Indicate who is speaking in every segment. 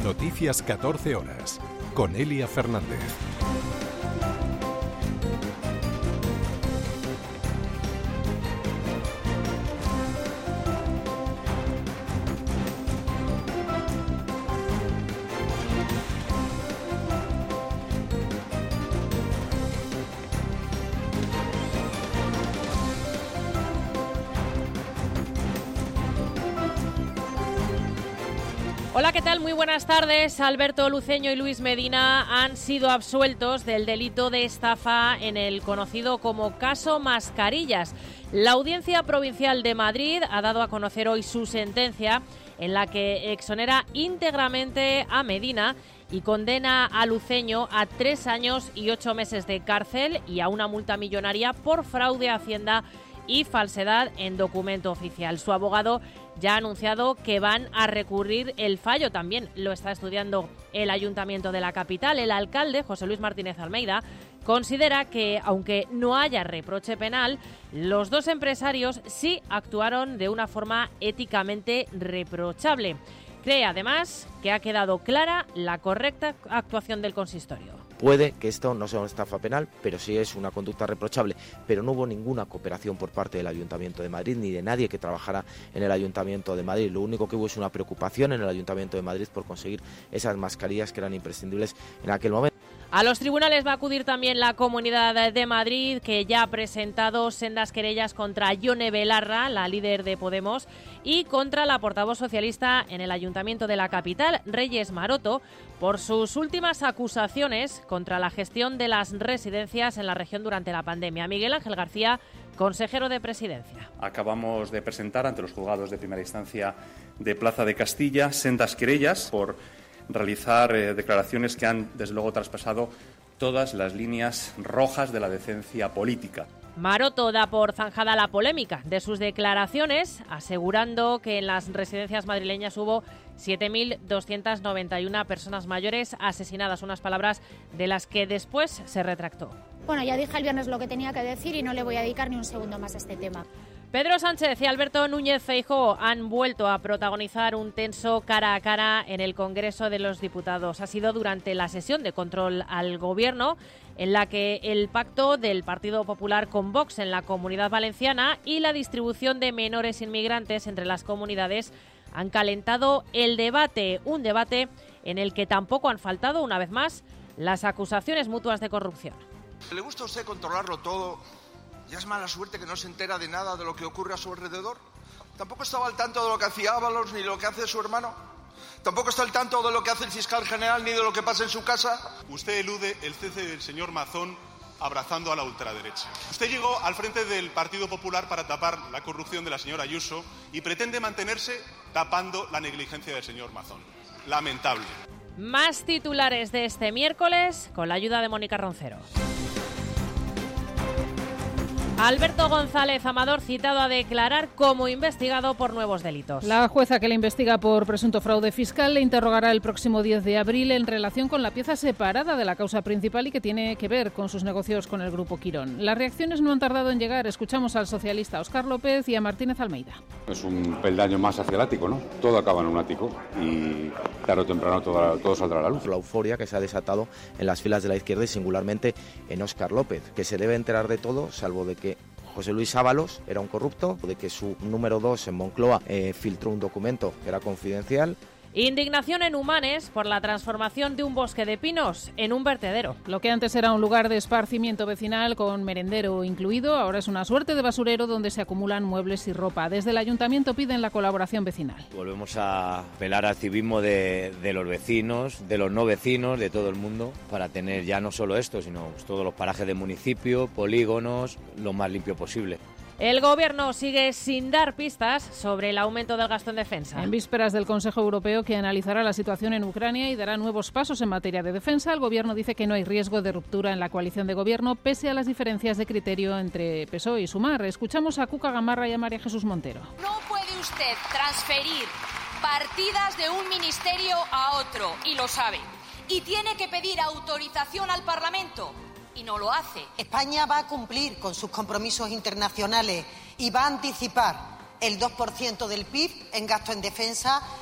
Speaker 1: Noticias 14 horas, con Elia Fernández.
Speaker 2: Hola, ¿qué tal? Muy buenas tardes. Alberto Luceño y Luis Medina han sido absueltos del delito de estafa en el conocido como caso Mascarillas. La Audiencia Provincial de Madrid ha dado a conocer hoy su sentencia en la que exonera íntegramente a Medina y condena a Luceño a 3 años y 8 meses de cárcel y a una multa millonaria por fraude a Hacienda y falsedad en documento oficial. Su abogado ya ha anunciado que van a recurrir el fallo. También lo está estudiando el Ayuntamiento de la capital. El alcalde, José Luis Martínez Almeida, considera que, aunque no haya reproche penal, los dos empresarios sí actuaron de una forma éticamente reprochable. Cree, además, que ha quedado clara la correcta actuación del consistorio.
Speaker 3: Puede que esto no sea una estafa penal, pero sí es una conducta reprochable. Pero no hubo ninguna cooperación por parte del Ayuntamiento de Madrid ni de nadie que trabajara en el Ayuntamiento de Madrid. Lo único que hubo es una preocupación en el Ayuntamiento de Madrid por conseguir esas mascarillas que eran imprescindibles en aquel momento.
Speaker 2: A los tribunales va a acudir también la Comunidad de Madrid, que ya ha presentado sendas querellas contra Ione Belarra, la líder de Podemos, y contra la portavoz socialista en el Ayuntamiento de la capital, Reyes Maroto, por sus últimas acusaciones contra la gestión de las residencias en la región durante la pandemia. Miguel Ángel García, consejero de Presidencia.
Speaker 4: Acabamos de presentar ante los juzgados de primera instancia de Plaza de Castilla sendas querellas por realizar declaraciones que han, desde luego, traspasado todas las líneas rojas de la decencia política.
Speaker 2: Maroto da por zanjada la polémica de sus declaraciones, asegurando que en las residencias madrileñas hubo 7.291 personas mayores asesinadas, unas palabras de las que después se retractó.
Speaker 5: Bueno, ya dije el viernes lo que tenía que decir y no le voy a dedicar ni un segundo más a este tema.
Speaker 2: Pedro Sánchez y Alberto Núñez Feijóo han vuelto a protagonizar un tenso cara a cara en el Congreso de los Diputados. Ha sido durante la sesión de control al Gobierno, en la que el pacto del Partido Popular con Vox en la Comunidad Valenciana y la distribución de menores inmigrantes entre las comunidades han calentado el debate, un debate en el que tampoco han faltado, una vez más, las acusaciones mutuas de corrupción.
Speaker 6: ¿Le gusta a usted controlarlo todo? ¿Ya es mala suerte que no se entera de nada de lo que ocurre a su alrededor? ¿Tampoco estaba al tanto de lo que hacía Ábalos ni de lo que hace su hermano? ¿Tampoco está al tanto de lo que hace el fiscal general ni de lo que pasa en su casa?
Speaker 7: Usted elude el cese del señor Mazón abrazando a la ultraderecha. Usted llegó al frente del Partido Popular para tapar la corrupción de la señora Ayuso y pretende mantenerse tapando la negligencia del señor Mazón. Lamentable.
Speaker 2: Más titulares de este miércoles con la ayuda de Mónica Roncero. Alberto González Amador citado a declarar como investigado por nuevos delitos.
Speaker 8: La jueza que le investiga por presunto fraude fiscal le interrogará el próximo 10 de abril en relación con la pieza separada de la causa principal y que tiene que ver con sus negocios con el Grupo Quirón. Las reacciones no han tardado en llegar. Escuchamos al socialista Óscar López y a Martínez Almeida.
Speaker 9: Es un peldaño más hacia el ático, ¿no? Todo acaba en un ático y tarde o temprano todo saldrá a la luz.
Speaker 3: La euforia que se ha desatado en las filas de la izquierda y singularmente en Óscar López, que se debe enterar de todo, salvo de que José Luis Ábalos era un corrupto, de que su número 2 en Moncloa filtró un documento que era confidencial.
Speaker 2: Indignación en Humanes por la transformación de un bosque de pinos en un vertedero.
Speaker 8: Lo que antes era un lugar de esparcimiento vecinal con merendero incluido, ahora es una suerte de basurero donde se acumulan muebles y ropa. Desde el ayuntamiento piden la colaboración vecinal.
Speaker 10: Volvemos a apelar al civismo de los vecinos, de los no vecinos, de todo el mundo, para tener ya no solo esto, sino todos los parajes del municipio, polígonos, lo más limpio posible.
Speaker 2: El Gobierno sigue sin dar pistas sobre el aumento del gasto en defensa.
Speaker 8: En vísperas del Consejo Europeo, que analizará la situación en Ucrania y dará nuevos pasos en materia de defensa, el Gobierno dice que no hay riesgo de ruptura en la coalición de Gobierno, pese a las diferencias de criterio entre PSOE y Sumar. Escuchamos a Cuca Gamarra y a María Jesús Montero.
Speaker 11: No puede usted transferir partidas de un ministerio a otro, y lo sabe. Y tiene que pedir autorización al Parlamento. Y no lo hace.
Speaker 12: España va a cumplir con sus compromisos internacionales y va a anticipar el 2% del PIB en gasto en defensa.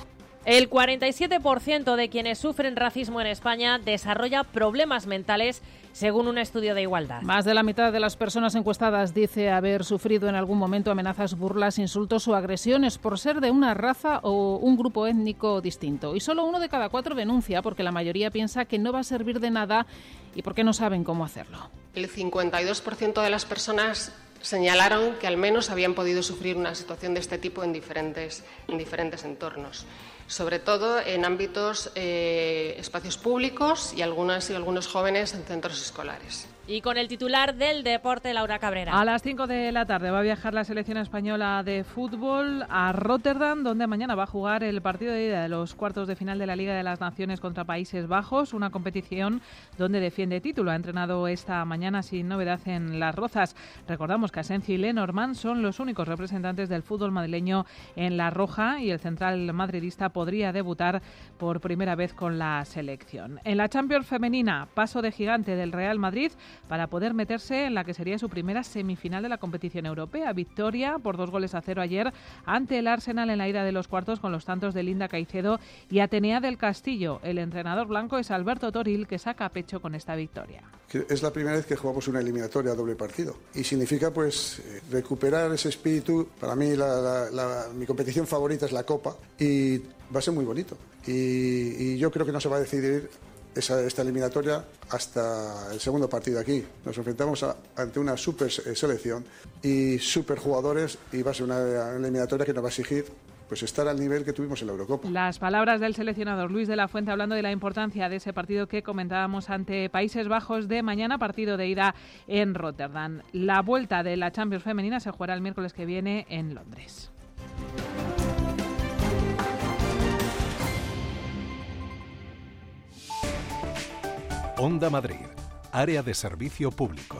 Speaker 2: El 47% de quienes sufren racismo en España desarrolla problemas mentales, según un estudio de Igualdad.
Speaker 8: Más de la mitad de las personas encuestadas dice haber sufrido en algún momento amenazas, burlas, insultos o agresiones por ser de una raza o un grupo étnico distinto. Y solo 1 de cada 4 denuncia porque la mayoría piensa que no va a servir de nada y porque no saben cómo hacerlo.
Speaker 13: El 52% de las personas señalaron que al menos habían podido sufrir una situación de este tipo en diferentes entornos, sobre todo en ámbitos, espacios públicos y algunos jóvenes en centros escolares.
Speaker 2: Y con el titular del deporte, Laura Cabrera.
Speaker 14: A las 5 de la tarde va a viajar la selección española de fútbol a Rotterdam, donde mañana va a jugar el partido de ida de los cuartos de final de la Liga de las Naciones contra Países Bajos, una competición donde defiende título. Ha entrenado esta mañana sin novedad en Las Rozas. Recordamos que Asencio y Lenormand son los únicos representantes del fútbol madrileño en la roja y el central madridista podría debutar por primera vez con la selección. En la Champions femenina, paso de gigante del Real Madrid para poder meterse en la que sería su primera semifinal de la competición europea. Victoria por 2-0 ayer ante el Arsenal en la ida de los cuartos con los tantos de Linda Caicedo y Atenea del Castillo. El entrenador blanco es Alberto Toril, que saca pecho con esta victoria.
Speaker 15: Es la primera vez que jugamos una eliminatoria a doble partido y significa recuperar ese espíritu. Para mí mi competición favorita es la Copa y va a ser muy bonito. Y yo creo que no se va a decidir esta eliminatoria hasta el segundo partido aquí. Nos enfrentamos ante una super selección y super jugadores y va a ser una eliminatoria que nos va a exigir estar al nivel que tuvimos en la Eurocopa.
Speaker 14: Las palabras del seleccionador Luis de la Fuente hablando de la importancia de ese partido que comentábamos ante Países Bajos de mañana, partido de ida en Rotterdam. La vuelta de la Champions femenina se jugará el miércoles que viene en Londres.
Speaker 1: Onda Madrid, área de servicio público.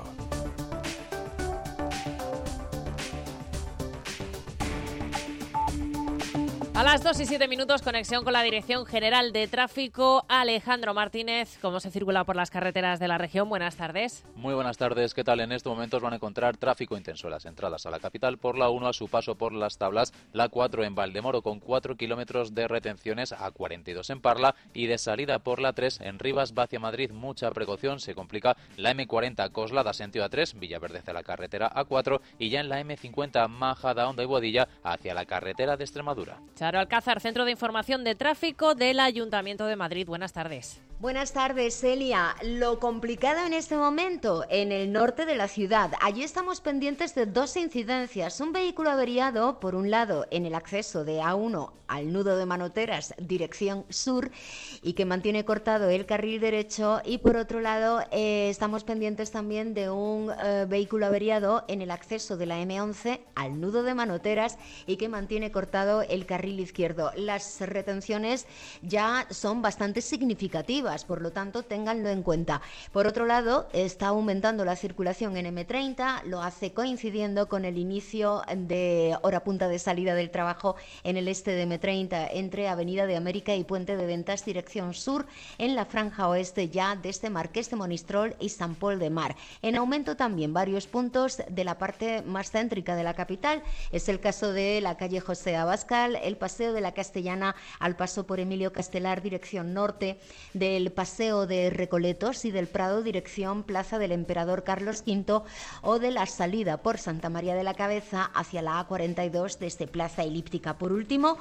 Speaker 2: A las 2:07, conexión con la Dirección General de Tráfico. Alejandro Martínez, ¿cómo se circula por las carreteras de la región? Buenas tardes.
Speaker 16: Muy buenas tardes. ¿Qué tal? En estos momentos van a encontrar tráfico intenso en las entradas a la capital por la 1 a su paso por Las Tablas, la 4 en Valdemoro con 4 kilómetros de retenciones, a 42 en Parla y de salida por la 3 en Rivas, va hacia Madrid. Mucha precaución, se complica la M40 Coslada sentido A3, Villaverde hacia la carretera A4 y ya en la M50 Majadahonda y Boadilla hacia la carretera de Extremadura.
Speaker 2: Charo Alcázar, Centro de Información de Tráfico del Ayuntamiento de Madrid. Buenas tardes.
Speaker 17: Buenas tardes, Celia. Lo complicado en este momento en el norte de la ciudad. Allí estamos pendientes de 2 incidencias. Un vehículo averiado, por un lado, en el acceso de A1 al nudo de Manoteras, dirección sur, y que mantiene cortado el carril derecho. Y por otro lado, estamos pendientes también de un vehículo averiado en el acceso de la M11 al nudo de Manoteras y que mantiene cortado el carril izquierdo. Las retenciones ya son bastante significativas, por lo tanto, ténganlo en cuenta. Por otro lado, está aumentando la circulación en M30, lo hace coincidiendo con el inicio de hora punta de salida del trabajo en el este de M30, entre Avenida de América y Puente de Ventas, dirección sur, en la franja oeste ya desde Marqués de Monistrol y Sant Pol de Mar. En aumento también varios puntos de la parte más céntrica de la capital. Es el caso de la calle José Abascal, el Paseo de la Castellana al paso por Emilio Castelar, dirección norte, del Paseo de Recoletos y del Prado, dirección Plaza del Emperador Carlos V, o de la salida por Santa María de la Cabeza hacia la A42 desde Plaza Elíptica. Por último,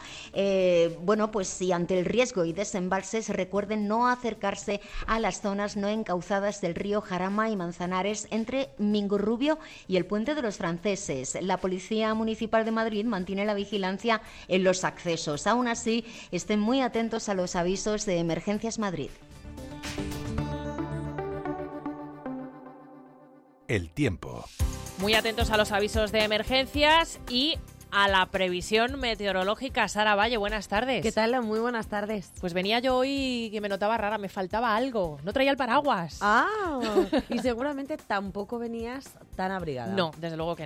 Speaker 17: si ante el riesgo y desembalses, recuerden no acercarse a las zonas no encauzadas del río Jarama y Manzanares entre Mingurrubio y el Puente de los Franceses. La Policía Municipal de Madrid mantiene la vigilancia en los accesos. Aún así, estén muy atentos a los avisos de Emergencias Madrid.
Speaker 1: El tiempo.
Speaker 2: Muy atentos a los avisos de emergencias y a la previsión meteorológica. Sara Valle, buenas tardes.
Speaker 18: ¿Qué tal? Muy buenas tardes.
Speaker 2: Pues venía yo hoy que me notaba rara, me faltaba algo. No traía el paraguas.
Speaker 18: Y seguramente tampoco venías tan abrigada.
Speaker 2: No, desde luego que no.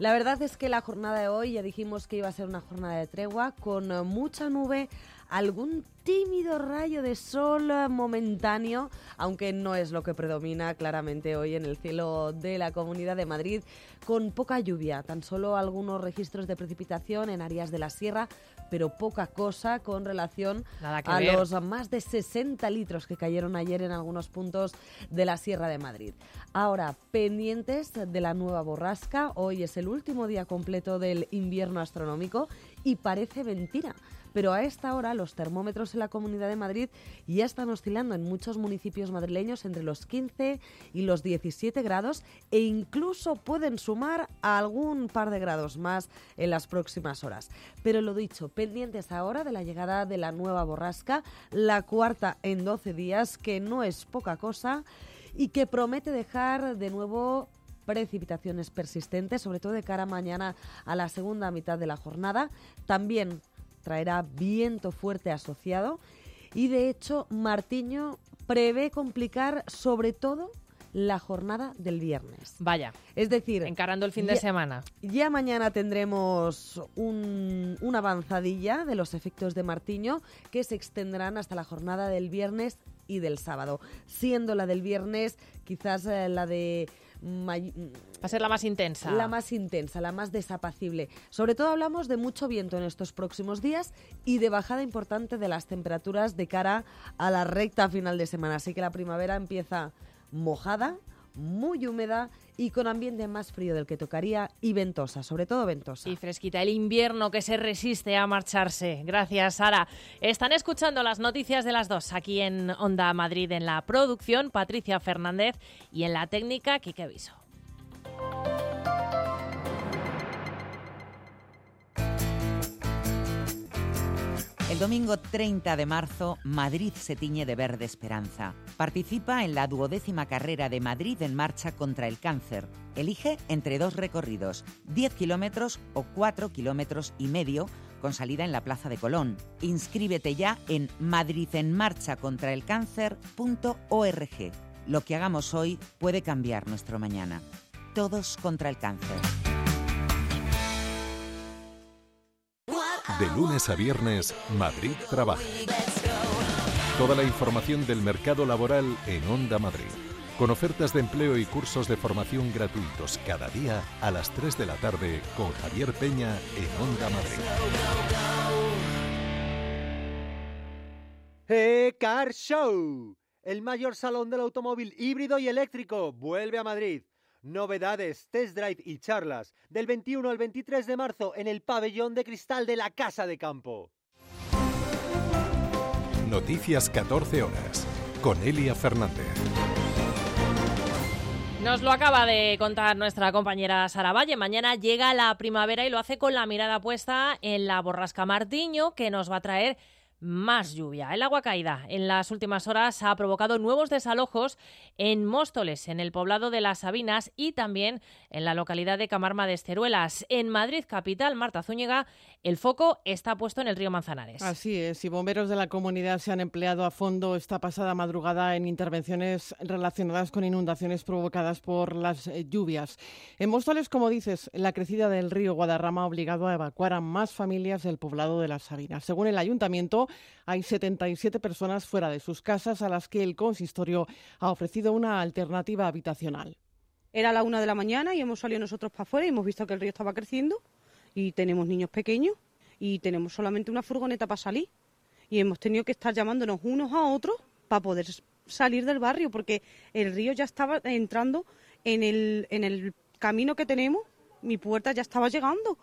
Speaker 18: La verdad es que la jornada de hoy ya dijimos que iba a ser una jornada de tregua con mucha nube, algún tímido rayo de sol momentáneo, aunque no es lo que predomina claramente hoy en el cielo de la Comunidad de Madrid, con poca lluvia, tan solo algunos registros de precipitación en áreas de la sierra, pero poca cosa con relación a los más de 60 litros que cayeron ayer en algunos puntos de la Sierra de Madrid. Ahora, pendientes de la nueva borrasca, hoy es el último día completo del invierno astronómico y parece mentira. Pero a esta hora los termómetros en la Comunidad de Madrid ya están oscilando en muchos municipios madrileños entre los 15 y los 17 grados e incluso pueden sumar a algún par de grados más en las próximas horas. Pero lo dicho, pendientes ahora de la llegada de la nueva borrasca, la cuarta en 12 días, que no es poca cosa y que promete dejar de nuevo precipitaciones persistentes, sobre todo de cara a mañana a la segunda mitad de la jornada. También traerá viento fuerte asociado y, de hecho, Martiño prevé complicar sobre todo la jornada del viernes.
Speaker 2: Vaya,
Speaker 18: es decir,
Speaker 2: encarando el fin de semana.
Speaker 18: Ya mañana tendremos una avanzadilla de los efectos de Martiño que se extenderán hasta la jornada del viernes y del sábado, siendo la del viernes quizás la de...
Speaker 2: Va a ser la más intensa.
Speaker 18: La más intensa, la más desapacible. Sobre todo hablamos de mucho viento en estos próximos días y de bajada importante de las temperaturas de cara a la recta final de semana. Así que la primavera empieza mojada, muy húmeda y con ambiente más frío del que tocaría y ventosa, sobre todo ventosa.
Speaker 2: Y fresquita, el invierno que se resiste a marcharse. Gracias, Sara. Están escuchando las noticias de las 2 aquí en Onda Madrid, en la producción Patricia Fernández y en la técnica Quique Viso.
Speaker 19: El domingo 30 de marzo, Madrid se tiñe de verde esperanza. Participa en la 12ª carrera de Madrid en marcha contra el cáncer. Elige entre 2 recorridos, 10 kilómetros o 4,5 kilómetros, con salida en la Plaza de Colón. Inscríbete ya en madridenmarchacontraelcáncer.org. Lo que hagamos hoy puede cambiar nuestro mañana. Todos contra el cáncer.
Speaker 1: De lunes a viernes, Madrid Trabaja. Toda la información del mercado laboral en Onda Madrid. Con ofertas de empleo y cursos de formación gratuitos cada día a las 3 de la tarde con Javier Peña en Onda Madrid.
Speaker 20: Car Show, el mayor salón del automóvil híbrido y eléctrico, vuelve a Madrid. Novedades, test drive y charlas del 21 al 23 de marzo en el pabellón de cristal de la Casa de Campo.
Speaker 1: Noticias 14 horas con Elia Fernández.
Speaker 2: Nos lo acaba de contar nuestra compañera Sara Valle. Mañana llega la primavera y lo hace con la mirada puesta en la borrasca Martiño, que nos va a traer más lluvia. El agua caída en las últimas horas ha provocado nuevos desalojos en Móstoles, en el poblado de Las Sabinas y también en la localidad de Camarma de Esteruelas. En Madrid capital, Marta Zúñiga, el foco está puesto en el río Manzanares.
Speaker 21: Así es, y bomberos de la comunidad se han empleado a fondo esta pasada madrugada en intervenciones relacionadas con inundaciones provocadas por las lluvias. En Móstoles, como dices, la crecida del río Guadarrama ha obligado a evacuar a más familias del poblado de Las Sabinas. Según el ayuntamiento, hay 77 personas fuera de sus casas a las que el consistorio ha ofrecido una alternativa habitacional.
Speaker 22: Era la 1 de la mañana y hemos salido nosotros para afuera y hemos visto que el río estaba creciendo y tenemos niños pequeños y tenemos solamente una furgoneta para salir y hemos tenido que estar llamándonos unos a otros para poder salir del barrio porque el río ya estaba entrando en el camino que tenemos, mi puerta ya estaba llegando.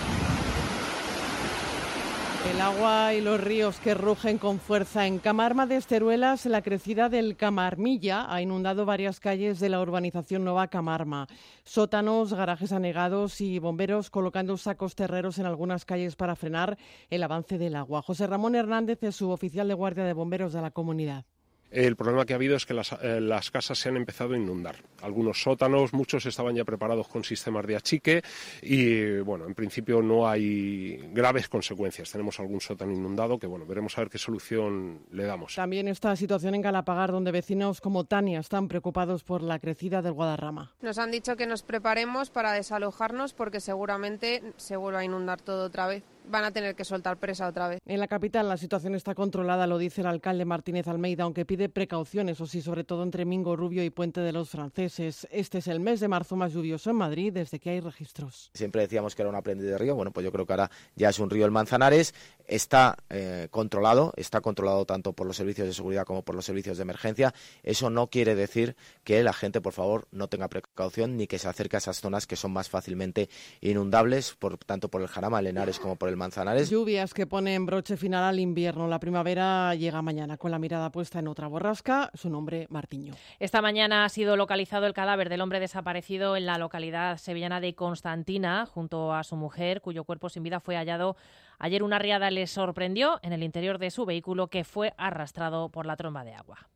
Speaker 21: El agua y los ríos que rugen con fuerza. En Camarma de Esteruelas, la crecida del Camarmilla ha inundado varias calles de la urbanización Nueva Camarma. Sótanos, garajes anegados y bomberos colocando sacos terreros en algunas calles para frenar el avance del agua. José Ramón Hernández es suboficial de Guardia de Bomberos de la comunidad.
Speaker 4: El problema que ha habido es que las casas se han empezado a inundar. Algunos sótanos, muchos estaban ya preparados con sistemas de achique y, bueno, en principio no hay graves consecuencias. Tenemos algún sótano inundado que, bueno, veremos a ver qué solución le damos.
Speaker 21: También esta situación en Galapagar, donde vecinos como Tania están preocupados por la crecida del Guadarrama.
Speaker 5: Nos han dicho que nos preparemos para desalojarnos porque seguramente se vuelva a inundar todo otra vez. Van a tener que soltar presa otra vez.
Speaker 21: En la capital la situación está controlada, lo dice el alcalde Martínez Almeida, aunque pide precauciones, o sí, sobre todo entre Mingo Rubio y Puente de los Franceses. Este es el mes de marzo más lluvioso en Madrid desde que hay registros.
Speaker 3: Siempre decíamos que era un aprendiz de río, bueno, pues yo creo que ahora ya es un río el Manzanares. Está controlado tanto por los servicios de seguridad como por los servicios de emergencia. Eso no quiere decir que la gente, por favor, no tenga precaución ni que se acerque a esas zonas que son más fácilmente inundables, tanto por el Jarama, el Henares como por el Manzanares.
Speaker 21: Lluvias que ponen broche final al invierno. La primavera llega mañana con la mirada puesta en otra borrasca, su nombre Martiño.
Speaker 2: Esta mañana ha sido localizado el cadáver del hombre desaparecido en la localidad sevillana de Constantina junto a su mujer, cuyo cuerpo sin vida fue hallado ayer. Una riada le sorprendió en el interior de su vehículo, que fue arrastrado por la tromba de agua.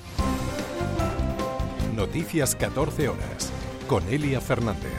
Speaker 1: Noticias 14 horas con Elia Fernández.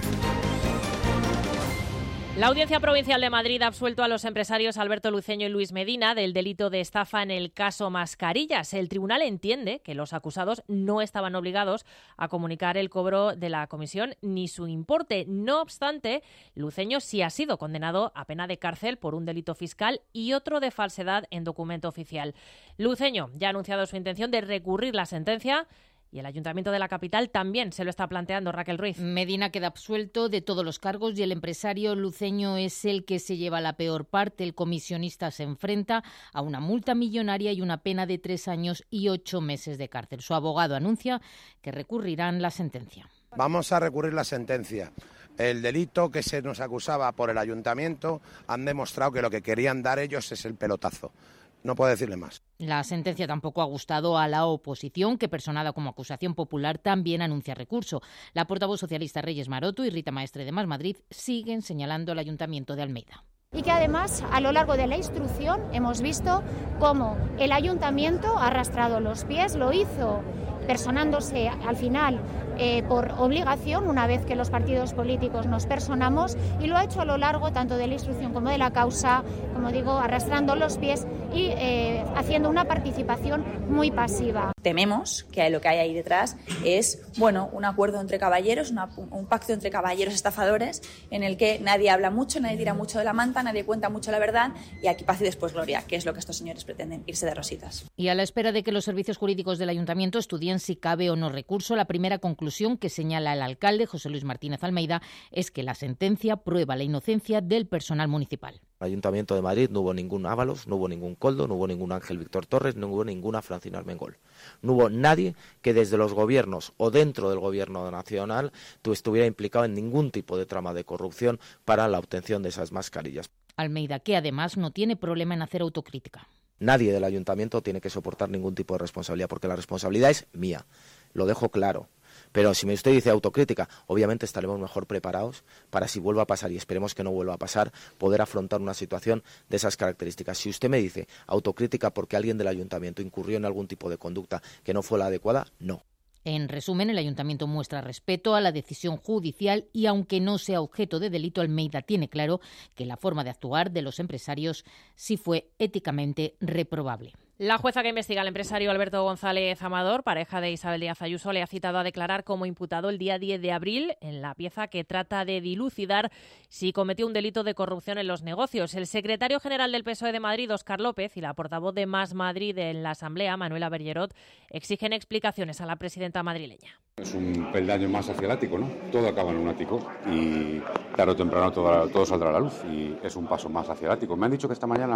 Speaker 2: La Audiencia Provincial de Madrid ha absuelto a los empresarios Alberto Luceño y Luis Medina del delito de estafa en el caso Mascarillas. El tribunal entiende que los acusados no estaban obligados a comunicar el cobro de la comisión ni su importe. No obstante, Luceño sí ha sido condenado a pena de cárcel por un delito fiscal y otro de falsedad en documento oficial. Luceño ya ha anunciado su intención de recurrir la sentencia. Y el Ayuntamiento de la capital también se lo está planteando. Raquel Ruiz.
Speaker 23: Medina queda absuelto de todos los cargos y el empresario Luceño es el que se lleva la peor parte. El comisionista se enfrenta a una multa millonaria y una pena de 3 años y 8 meses de cárcel. Su abogado anuncia que recurrirán la sentencia.
Speaker 24: Vamos a recurrir la sentencia. El delito que se nos acusaba por el Ayuntamiento han demostrado que lo que querían dar ellos es el pelotazo. No puedo decirle más.
Speaker 23: La sentencia tampoco ha gustado a la oposición, que personada como acusación popular también anuncia recurso. La portavoz socialista Reyes Maroto y Rita Maestre de Más Madrid siguen señalando al Ayuntamiento de Almeida.
Speaker 25: Y que además, a lo largo de la instrucción, hemos visto cómo el Ayuntamiento ha arrastrado los pies, lo hizo personándose al final por obligación, una vez que los partidos políticos nos personamos, y lo ha hecho a lo largo tanto de la instrucción como de la causa, como digo, arrastrando los pies y haciendo una participación muy pasiva.
Speaker 26: Tememos que lo que hay ahí detrás es, bueno, un acuerdo entre caballeros, un pacto entre caballeros estafadores, en el que nadie habla mucho, nadie tira mucho de la manta, nadie cuenta mucho la verdad, y aquí paz y después gloria, que es lo que estos señores pretenden, irse de rositas.
Speaker 23: Y a la espera de que los servicios jurídicos del Ayuntamiento estudien si cabe o no recurso, la primera conclusión que señala el alcalde, José Luis Martínez Almeida, es que la sentencia prueba la inocencia del personal municipal.
Speaker 3: En el Ayuntamiento de Madrid no hubo ningún Ábalos, no hubo ningún Coldo, no hubo ningún Ángel Víctor Torres, no hubo ninguna Francina Armengol. No hubo nadie que desde los gobiernos o dentro del gobierno nacional estuviera implicado en ningún tipo de trama de corrupción para la obtención de esas mascarillas.
Speaker 23: Almeida, que además no tiene problema en hacer autocrítica.
Speaker 3: Nadie del Ayuntamiento tiene que soportar ningún tipo de responsabilidad, porque la responsabilidad es mía, lo dejo claro. Pero si usted dice autocrítica, obviamente estaremos mejor preparados para, si vuelva a pasar, y esperemos que no vuelva a pasar, poder afrontar una situación de esas características. Si usted me dice autocrítica porque alguien del Ayuntamiento incurrió en algún tipo de conducta que no fue la adecuada, no.
Speaker 23: En resumen, el Ayuntamiento muestra respeto a la decisión judicial y, aunque no sea objeto de delito, Almeida tiene claro que la forma de actuar de los empresarios sí fue éticamente reprobable.
Speaker 2: La jueza que investiga al empresario Alberto González Amador, pareja de Isabel Díaz Ayuso, le ha citado a declarar como imputado el día 10 de abril en la pieza que trata de dilucidar si cometió un delito de corrupción en los negocios. El secretario general del PSOE de Madrid, Óscar López, y la portavoz de Más Madrid en la Asamblea, Manuela Bergerot, exigen explicaciones a la presidenta madrileña.
Speaker 9: Es un peldaño más hacia el ático, ¿no? Todo acaba en un ático y tarde o temprano todo saldrá a la luz y es un paso más hacia el ático. Me han dicho que esta mañana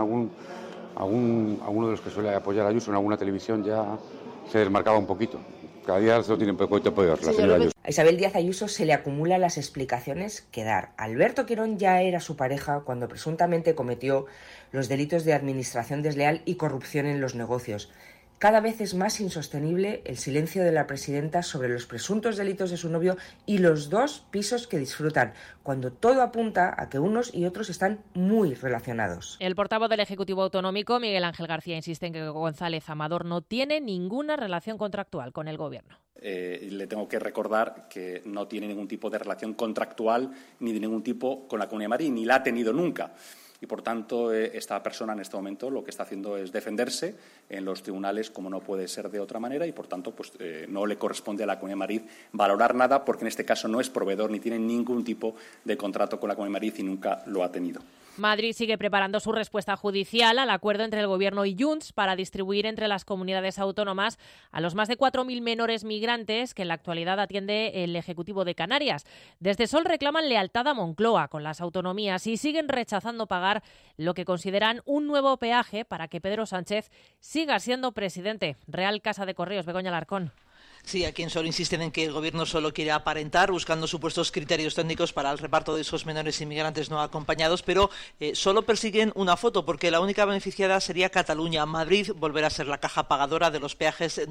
Speaker 9: alguno de los que suele apoyar a Ayuso en alguna televisión ya se desmarcaba un poquito. Cada día se lo tiene un poquito peor la señora Ayuso.
Speaker 27: A Isabel Díaz Ayuso se le acumulan las explicaciones que dar. Alberto Quirón ya era su pareja cuando presuntamente cometió los delitos de administración desleal y corrupción en los negocios. Cada vez es más insostenible el silencio de la presidenta sobre los presuntos delitos de su novio y los 2 pisos que disfrutan, cuando todo apunta a que unos y otros están muy relacionados.
Speaker 2: El portavoz del Ejecutivo Autonómico, Miguel Ángel García, insiste en que González Amador no tiene ninguna relación contractual con el Gobierno.
Speaker 6: Le tengo que recordar que no tiene ningún tipo de relación contractual ni de ningún tipo con la Comunidad de Madrid, ni la ha tenido nunca. Y, por tanto, esta persona en este momento lo que está haciendo es defenderse en los tribunales, como no puede ser de otra manera, y, por tanto, no le corresponde a la Comunidad de Madrid valorar nada, porque en este caso no es proveedor ni tiene ningún tipo de contrato con la Comunidad de Madrid y nunca lo ha tenido.
Speaker 2: Madrid sigue preparando su respuesta judicial al acuerdo entre el Gobierno y Junts para distribuir entre las comunidades autónomas a los más de 4.000 menores migrantes que en la actualidad atiende el Ejecutivo de Canarias. Desde Sol reclaman lealtad a Moncloa con las autonomías y siguen rechazando pagar lo que consideran un nuevo peaje para que Pedro Sánchez siga siendo presidente. Real Casa de Correos, Begoña Alarcón.
Speaker 7: Sí, aquí en Sol insisten en que el Gobierno solo quiere aparentar, buscando supuestos criterios técnicos para el reparto de esos menores inmigrantes no acompañados, pero solo persiguen una foto, porque la única beneficiada sería Cataluña. Madrid volverá a ser la caja pagadora de los peajes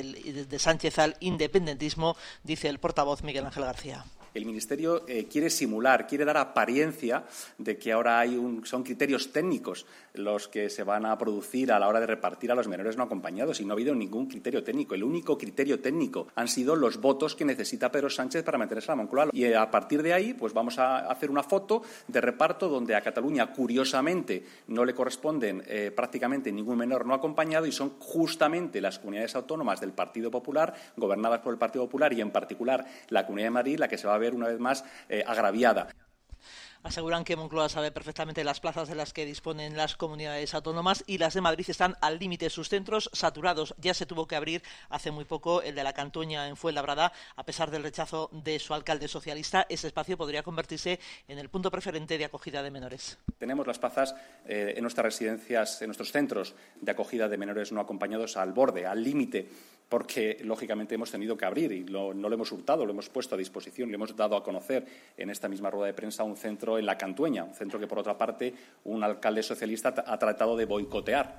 Speaker 7: de Sánchez al independentismo, dice el portavoz Miguel Ángel García.
Speaker 6: El Ministerio quiere simular, quiere dar apariencia de que ahora son criterios técnicos los que se van a producir a la hora de repartir a los menores no acompañados, y no ha habido ningún criterio técnico. El único criterio técnico han sido los votos que necesita Pedro Sánchez para mantenerse a la Moncloa. Y a partir de ahí, pues vamos a hacer una foto de reparto donde a Cataluña, curiosamente, no le corresponden prácticamente ningún menor no acompañado, y son justamente las comunidades autónomas del Partido Popular, gobernadas por el Partido Popular, y en particular la Comunidad de Madrid, la que se va a ver una vez más agraviada.
Speaker 7: Aseguran que Moncloa sabe perfectamente las plazas de las que disponen las comunidades autónomas, y las de Madrid están al límite, sus centros saturados. Ya se tuvo que abrir hace muy poco el de la Cantueña en Fuenlabrada, a pesar del rechazo de su alcalde socialista. Ese espacio podría convertirse en el punto preferente de acogida de menores.
Speaker 6: Tenemos las plazas en nuestras residencias, en nuestros centros de acogida de menores no acompañados al borde, al límite, porque lógicamente hemos tenido que abrir y no lo hemos hurtado, lo hemos puesto a disposición, le hemos dado a conocer en esta misma rueda de prensa un centro en la Cantueña, un centro que, por otra parte, un alcalde socialista ha tratado de boicotear.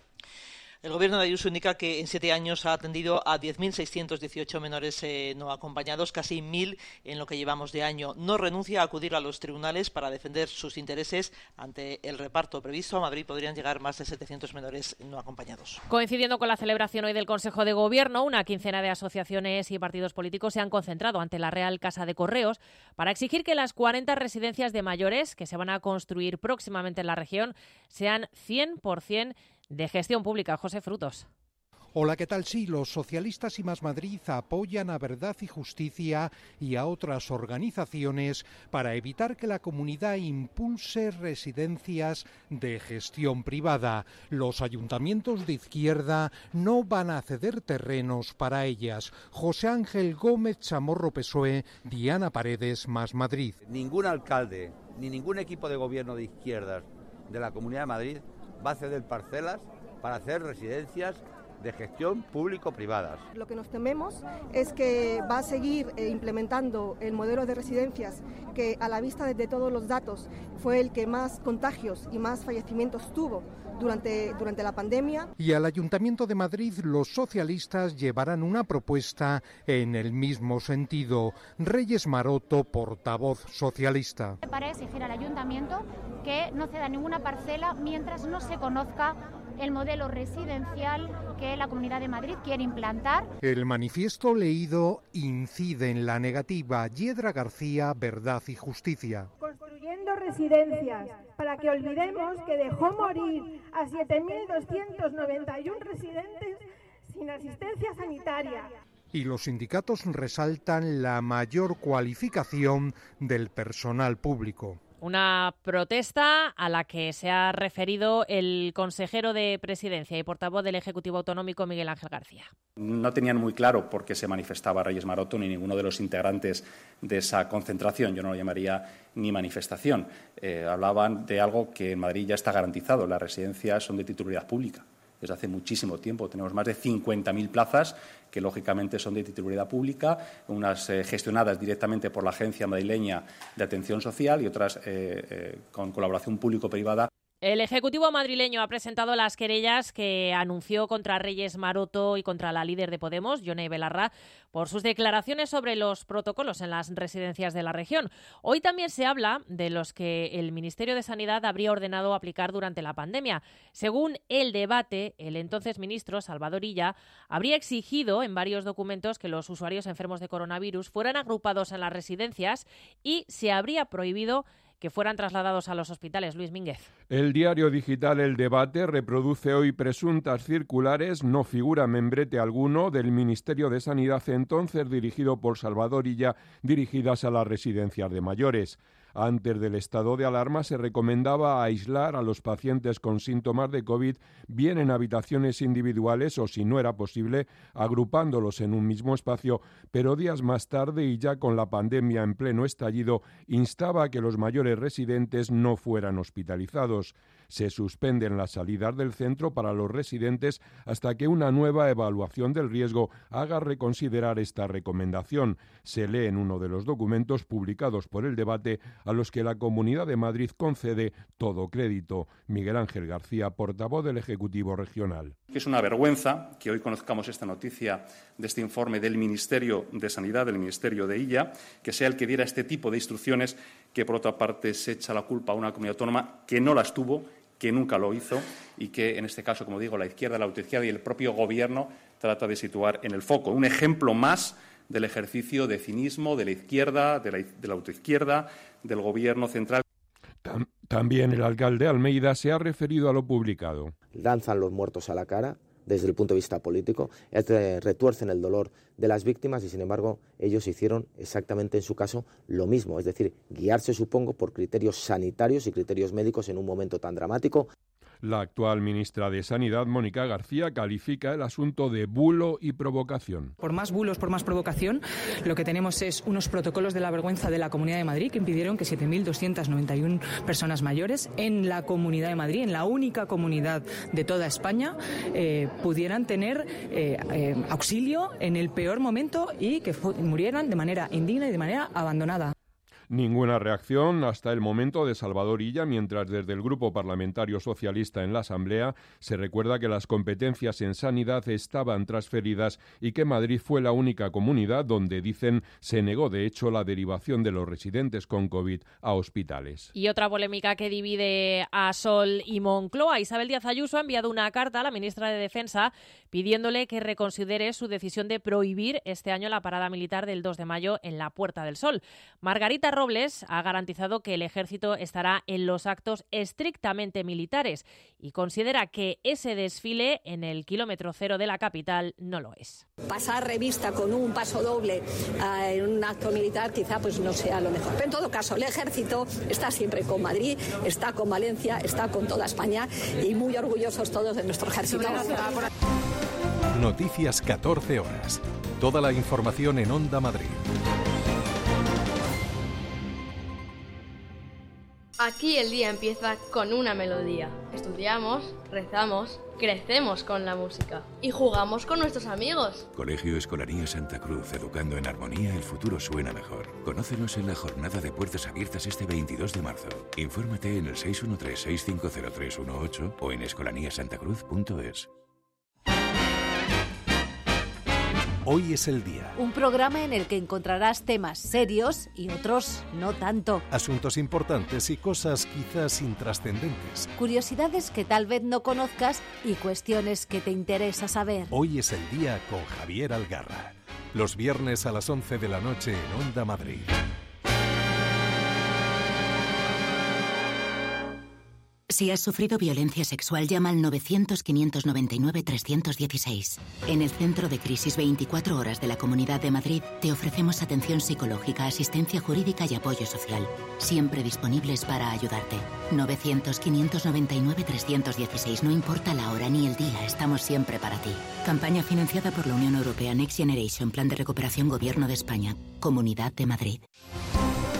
Speaker 7: El Gobierno de Ayuso indica que en 7 años ha atendido a 10.618 menores no acompañados, casi 1.000 en lo que llevamos de año. No renuncia a acudir a los tribunales para defender sus intereses ante el reparto previsto. A Madrid podrían llegar más de 700 menores no acompañados.
Speaker 2: Coincidiendo con la celebración hoy del Consejo de Gobierno, una quincena de asociaciones y partidos políticos se han concentrado ante la Real Casa de Correos para exigir que las 40 residencias de mayores que se van a construir próximamente en la región sean 100% de gestión pública. José Frutos.
Speaker 8: Hola, ¿qué tal? Sí, los socialistas y Más Madrid apoyan a Verdad y Justicia y a otras organizaciones para evitar que la comunidad impulse residencias de gestión privada. Los ayuntamientos de izquierda no van a ceder terrenos para ellas. José Ángel Gómez Chamorro, PSOE, Diana Paredes, Más Madrid.
Speaker 10: Ningún alcalde ni ningún equipo de gobierno de izquierdas de la Comunidad de Madrid va a ceder parcelas para hacer residencias de gestión público-privadas.
Speaker 11: Lo que nos tememos es que va a seguir implementando el modelo de residencias que, a la vista de todos los datos, fue el que más contagios y más fallecimientos tuvo durante la pandemia.
Speaker 8: Y al Ayuntamiento de Madrid los socialistas llevarán una propuesta en el mismo sentido. Reyes Maroto, portavoz socialista.
Speaker 25: Para exigir al Ayuntamiento que no ceda ninguna parcela mientras no se conozca el modelo residencial que la Comunidad de Madrid quiere implantar.
Speaker 8: El manifiesto leído incide en la negativa. Yedra García, Verdad y Justicia.
Speaker 12: Construyendo residencias para que olvidemos que dejó morir a 7.291 residentes sin asistencia sanitaria.
Speaker 8: Y los sindicatos resaltan la mayor cualificación del personal público.
Speaker 2: Una protesta a la que se ha referido el consejero de Presidencia y portavoz del Ejecutivo Autonómico, Miguel Ángel García.
Speaker 6: No tenían muy claro por qué se manifestaba Reyes Maroto ni ninguno de los integrantes de esa concentración. Yo no lo llamaría ni manifestación. Hablaban de algo que en Madrid ya está garantizado. Las residencias son de titularidad pública. Desde hace muchísimo tiempo tenemos más de 50.000 plazas que lógicamente son de titularidad pública, unas gestionadas directamente por la Agencia Madrileña de Atención Social y otras con colaboración público-privada.
Speaker 2: El Ejecutivo madrileño ha presentado las querellas que anunció contra Reyes Maroto y contra la líder de Podemos, Yone Belarra, por sus declaraciones sobre los protocolos en las residencias de la región. Hoy también se habla de los que el Ministerio de Sanidad habría ordenado aplicar durante la pandemia. Según El Debate, el entonces ministro Salvador Illa habría exigido en varios documentos que los usuarios enfermos de coronavirus fueran agrupados en las residencias y se habría prohibido que fueran trasladados a los hospitales. Luis Mínguez.
Speaker 13: El diario digital El Debate reproduce hoy presuntas circulares, no figura membrete alguno, del Ministerio de Sanidad, entonces dirigido por Salvador Illa, dirigidas a las residencias de mayores. Antes del estado de alarma se recomendaba aislar a los pacientes con síntomas de COVID bien en habitaciones individuales o, si no era posible, agrupándolos en un mismo espacio, pero días más tarde y ya con la pandemia en pleno estallido, instaba a que los mayores residentes no fueran hospitalizados. Se suspenden las salidas del centro para los residentes hasta que una nueva evaluación del riesgo haga reconsiderar esta recomendación. Se lee en uno de los documentos publicados por El Debate, a los que la Comunidad de Madrid concede todo crédito. Miguel Ángel García, portavoz del Ejecutivo Regional.
Speaker 6: Es una vergüenza que hoy conozcamos esta noticia de este informe del Ministerio de Sanidad, del Ministerio de Illa, que sea el que diera este tipo de instrucciones, que por otra parte se echa la culpa a una comunidad autónoma que no las tuvo, que nunca lo hizo y que, en este caso, como digo, la izquierda, la autoizquierda y el propio Gobierno trata de situar en el foco. Un ejemplo más del ejercicio de cinismo de la izquierda, de la autoizquierda, del Gobierno central.
Speaker 13: También el alcalde Almeida se ha referido a lo publicado.
Speaker 3: Lanzan los muertos a la cara desde el punto de vista político, retuercen el dolor de las víctimas y, sin embargo, ellos hicieron exactamente en su caso lo mismo, es decir, guiarse, supongo, por criterios sanitarios y criterios médicos en un momento tan dramático.
Speaker 13: La actual ministra de Sanidad, Mónica García, califica el asunto de bulo y provocación.
Speaker 14: Por más bulos, por más provocación, lo que tenemos es unos protocolos de la vergüenza de la Comunidad de Madrid que impidieron que 7.291 personas mayores en la Comunidad de Madrid, en la única comunidad de toda España, pudieran tener auxilio en el peor momento y que murieran de manera indigna y de manera abandonada.
Speaker 13: Ninguna reacción hasta el momento de Salvador Illa, mientras desde el Grupo Parlamentario Socialista en la Asamblea se recuerda que las competencias en sanidad estaban transferidas y que Madrid fue la única comunidad donde, dicen, se negó de hecho la derivación de los residentes con COVID a hospitales.
Speaker 2: Y otra polémica que divide a Sol y Moncloa. Isabel Díaz Ayuso ha enviado una carta a la ministra de Defensa pidiéndole que reconsidere su decisión de prohibir este año la parada militar del 2 de mayo en la Puerta del Sol. Margarita Robles ha garantizado que el ejército estará en los actos estrictamente militares y considera que ese desfile en el kilómetro cero de la capital no lo es.
Speaker 15: Pasar revista con un paso doble en un acto militar quizá pues no sea lo mejor. Pero en todo caso, el ejército está siempre con Madrid, está con Valencia, está con toda España y muy orgullosos todos de nuestro ejército.
Speaker 1: Noticias 14 horas. Toda la información en Onda Madrid.
Speaker 16: Aquí el día empieza con una melodía. Estudiamos, rezamos, crecemos con la música y jugamos con nuestros amigos.
Speaker 17: Colegio Escolanía Santa Cruz, educando en armonía, el futuro suena mejor. Conócenos en la jornada de puertas abiertas este 22 de marzo. Infórmate en el 613-650318 o en escolaniasantacruz.es.
Speaker 1: Hoy es el día.
Speaker 18: Un programa en el que encontrarás temas serios y otros no tanto.
Speaker 1: Asuntos importantes y cosas quizás intrascendentes.
Speaker 18: Curiosidades que tal vez no conozcas y cuestiones que te interesa saber.
Speaker 1: Hoy es el día con Javier Algarra. Los viernes a las 11 de la noche en Onda Madrid.
Speaker 19: Si has sufrido violencia sexual, llama al 900-599-316. En el Centro de Crisis 24 Horas de la Comunidad de Madrid te ofrecemos atención psicológica, asistencia jurídica y apoyo social. Siempre disponibles para ayudarte. 900-599-316. No importa la hora ni el día, estamos siempre para ti. Campaña financiada por la Unión Europea Next Generation, Plan de Recuperación Gobierno de España, Comunidad de Madrid.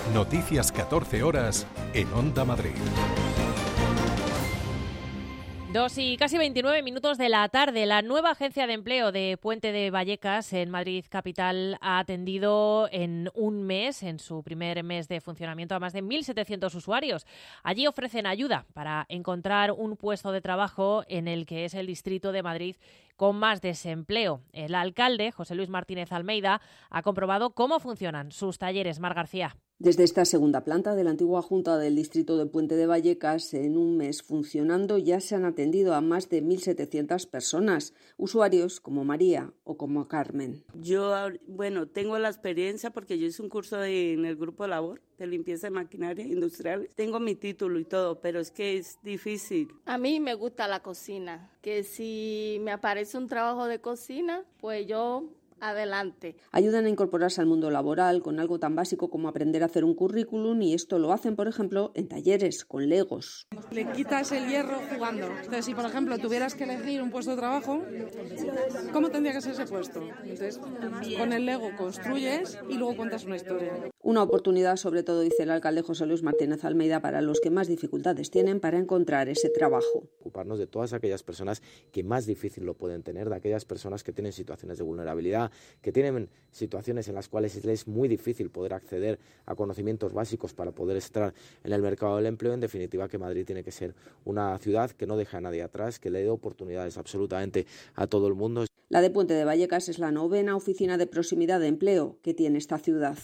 Speaker 1: Noticias 14 horas en Onda Madrid.
Speaker 2: 2:29 p.m. de la tarde. La nueva agencia de empleo de Puente de Vallecas en Madrid capital ha atendido en un mes, en su primer mes de funcionamiento, a más de 1.700 usuarios. Allí ofrecen ayuda para encontrar un puesto de trabajo en el que es el distrito de Madrid con más desempleo. El alcalde, José Luis Martínez Almeida, ha comprobado cómo funcionan sus talleres. Mar García.
Speaker 4: Desde esta segunda planta de la antigua Junta del Distrito de Puente de Vallecas, en un mes funcionando, ya se han atendido a más de 1.700 personas, usuarios como María o como Carmen.
Speaker 5: Yo, tengo la experiencia porque yo hice un curso en el Grupo Labor de limpieza de maquinaria industrial. Tengo mi título y todo, pero es que es difícil.
Speaker 20: A mí me gusta la cocina, que si me aparece un trabajo de cocina, pues yo... adelante.
Speaker 4: Ayudan a incorporarse al mundo laboral con algo tan básico como aprender a hacer un currículum, y esto lo hacen, por ejemplo, en talleres con legos.
Speaker 21: Le quitas el hierro jugando. Entonces, si por ejemplo tuvieras que elegir un puesto de trabajo, ¿cómo tendría que ser ese puesto? Entonces, con el Lego construyes y luego cuentas una historia.
Speaker 4: Una oportunidad, sobre todo, dice el alcalde José Luis Martínez Almeida, para los que más dificultades tienen para encontrar ese trabajo.
Speaker 3: Ocuparnos de todas aquellas personas que más difícil lo pueden tener, de aquellas personas que tienen situaciones de vulnerabilidad, que tienen situaciones en las cuales les es muy difícil poder acceder a conocimientos básicos para poder estar en el mercado del empleo. En definitiva, que Madrid tiene que ser una ciudad que no deje a nadie atrás, que le dé oportunidades absolutamente a todo el mundo.
Speaker 4: La de Puente de Vallecas es la 9ª oficina de proximidad de empleo que tiene esta ciudad.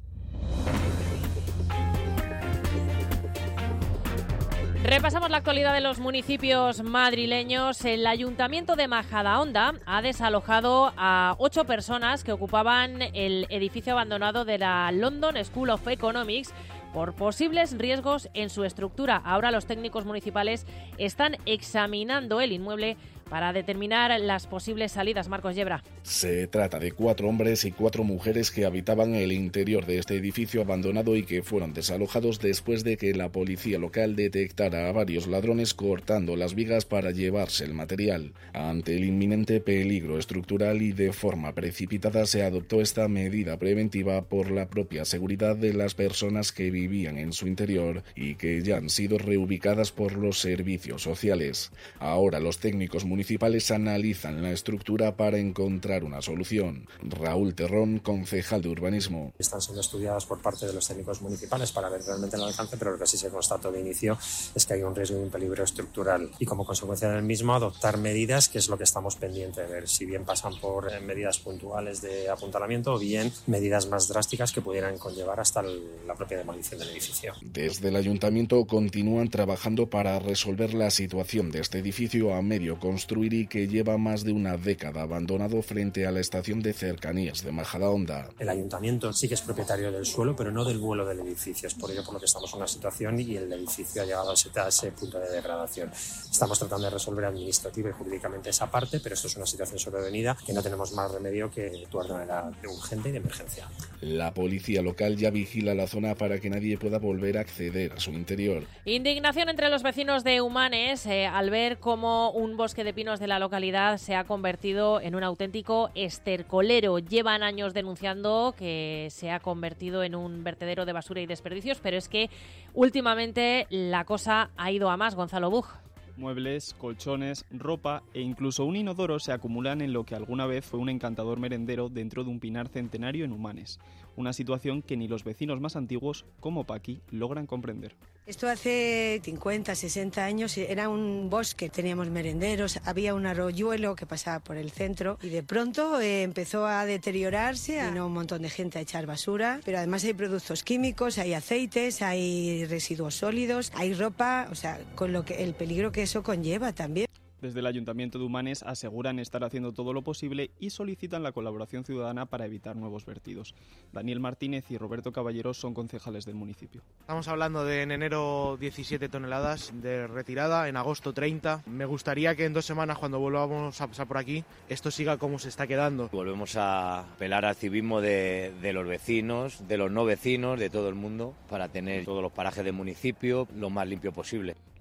Speaker 2: Repasamos la actualidad de los municipios madrileños. El Ayuntamiento de Majadahonda ha desalojado a 8 personas que ocupaban el edificio abandonado de la London School of Economics por posibles riesgos en su estructura. Ahora los técnicos municipales están examinando el inmueble para determinar las posibles salidas. Marcos Yebra.
Speaker 22: Se trata de 4 hombres y 4 mujeres que habitaban el interior de este edificio abandonado y que fueron desalojados después de que la policía local detectara a varios ladrones cortando las vigas para llevarse el material. Ante el inminente peligro estructural y de forma precipitada, se adoptó esta medida preventiva por la propia seguridad de las personas que vivían en su interior y que ya han sido reubicadas por los servicios sociales. Ahora los técnicos municipales analizan la estructura para encontrar una solución. Raúl Terrón, concejal de urbanismo.
Speaker 24: Están siendo estudiadas por parte de los técnicos municipales para ver realmente el alcance, pero lo que sí se constató de inicio es que hay un riesgo y un peligro estructural y como consecuencia del mismo adoptar medidas, que es lo que estamos pendientes de ver, si bien pasan por medidas puntuales de apuntalamiento o bien medidas más drásticas que pudieran conllevar hasta la propia demolición del edificio.
Speaker 22: Desde el ayuntamiento continúan trabajando para resolver la situación de este edificio a medio construir y que lleva más de una década abandonado frente a la estación de cercanías de Majadahonda.
Speaker 24: El ayuntamiento sí que es propietario del suelo, pero no del vuelo del edificio. Es por ello por lo que estamos en una situación y el edificio ha llegado a ese punto de degradación. Estamos tratando de resolver administrativa y jurídicamente esa parte, pero esto es una situación sobrevenida que no tenemos más remedio que actuar de manera urgente y de emergencia.
Speaker 22: La policía local ya vigila la zona para que nadie pueda volver a acceder a su interior.
Speaker 2: Indignación entre los vecinos de Humanes al ver cómo un bosque de pinos de la localidad se ha convertido en un auténtico estercolero. Llevan años denunciando que se ha convertido en un vertedero de basura y desperdicios, pero es que últimamente la cosa ha ido a más. Gonzalo Buj.
Speaker 26: Muebles, colchones, ropa e incluso un inodoro se acumulan en lo que alguna vez fue un encantador merendero dentro de un pinar centenario en Humanes. Una situación que ni los vecinos más antiguos, como Paqui, logran comprender.
Speaker 28: Esto hace 50, 60 años era un bosque, teníamos merenderos, había un arroyuelo que pasaba por el centro y de pronto empezó a deteriorarse, vino un montón de gente a echar basura, pero además hay productos químicos, hay aceites, hay residuos sólidos, hay ropa, o sea, con lo que el peligro que eso conlleva también.
Speaker 26: Desde el Ayuntamiento de Humanes aseguran estar haciendo todo lo posible y solicitan la colaboración ciudadana para evitar nuevos vertidos. Daniel Martínez y Roberto Caballero son concejales del municipio.
Speaker 29: Estamos hablando de en enero 17 toneladas de retirada, en agosto 30. Me gustaría que en 2 semanas, cuando volvamos a pasar por aquí, esto siga como se está quedando.
Speaker 30: Volvemos a apelar al civismo de los vecinos, de los no vecinos, de todo el mundo, para tener todos los parajes del municipio lo más limpio posible.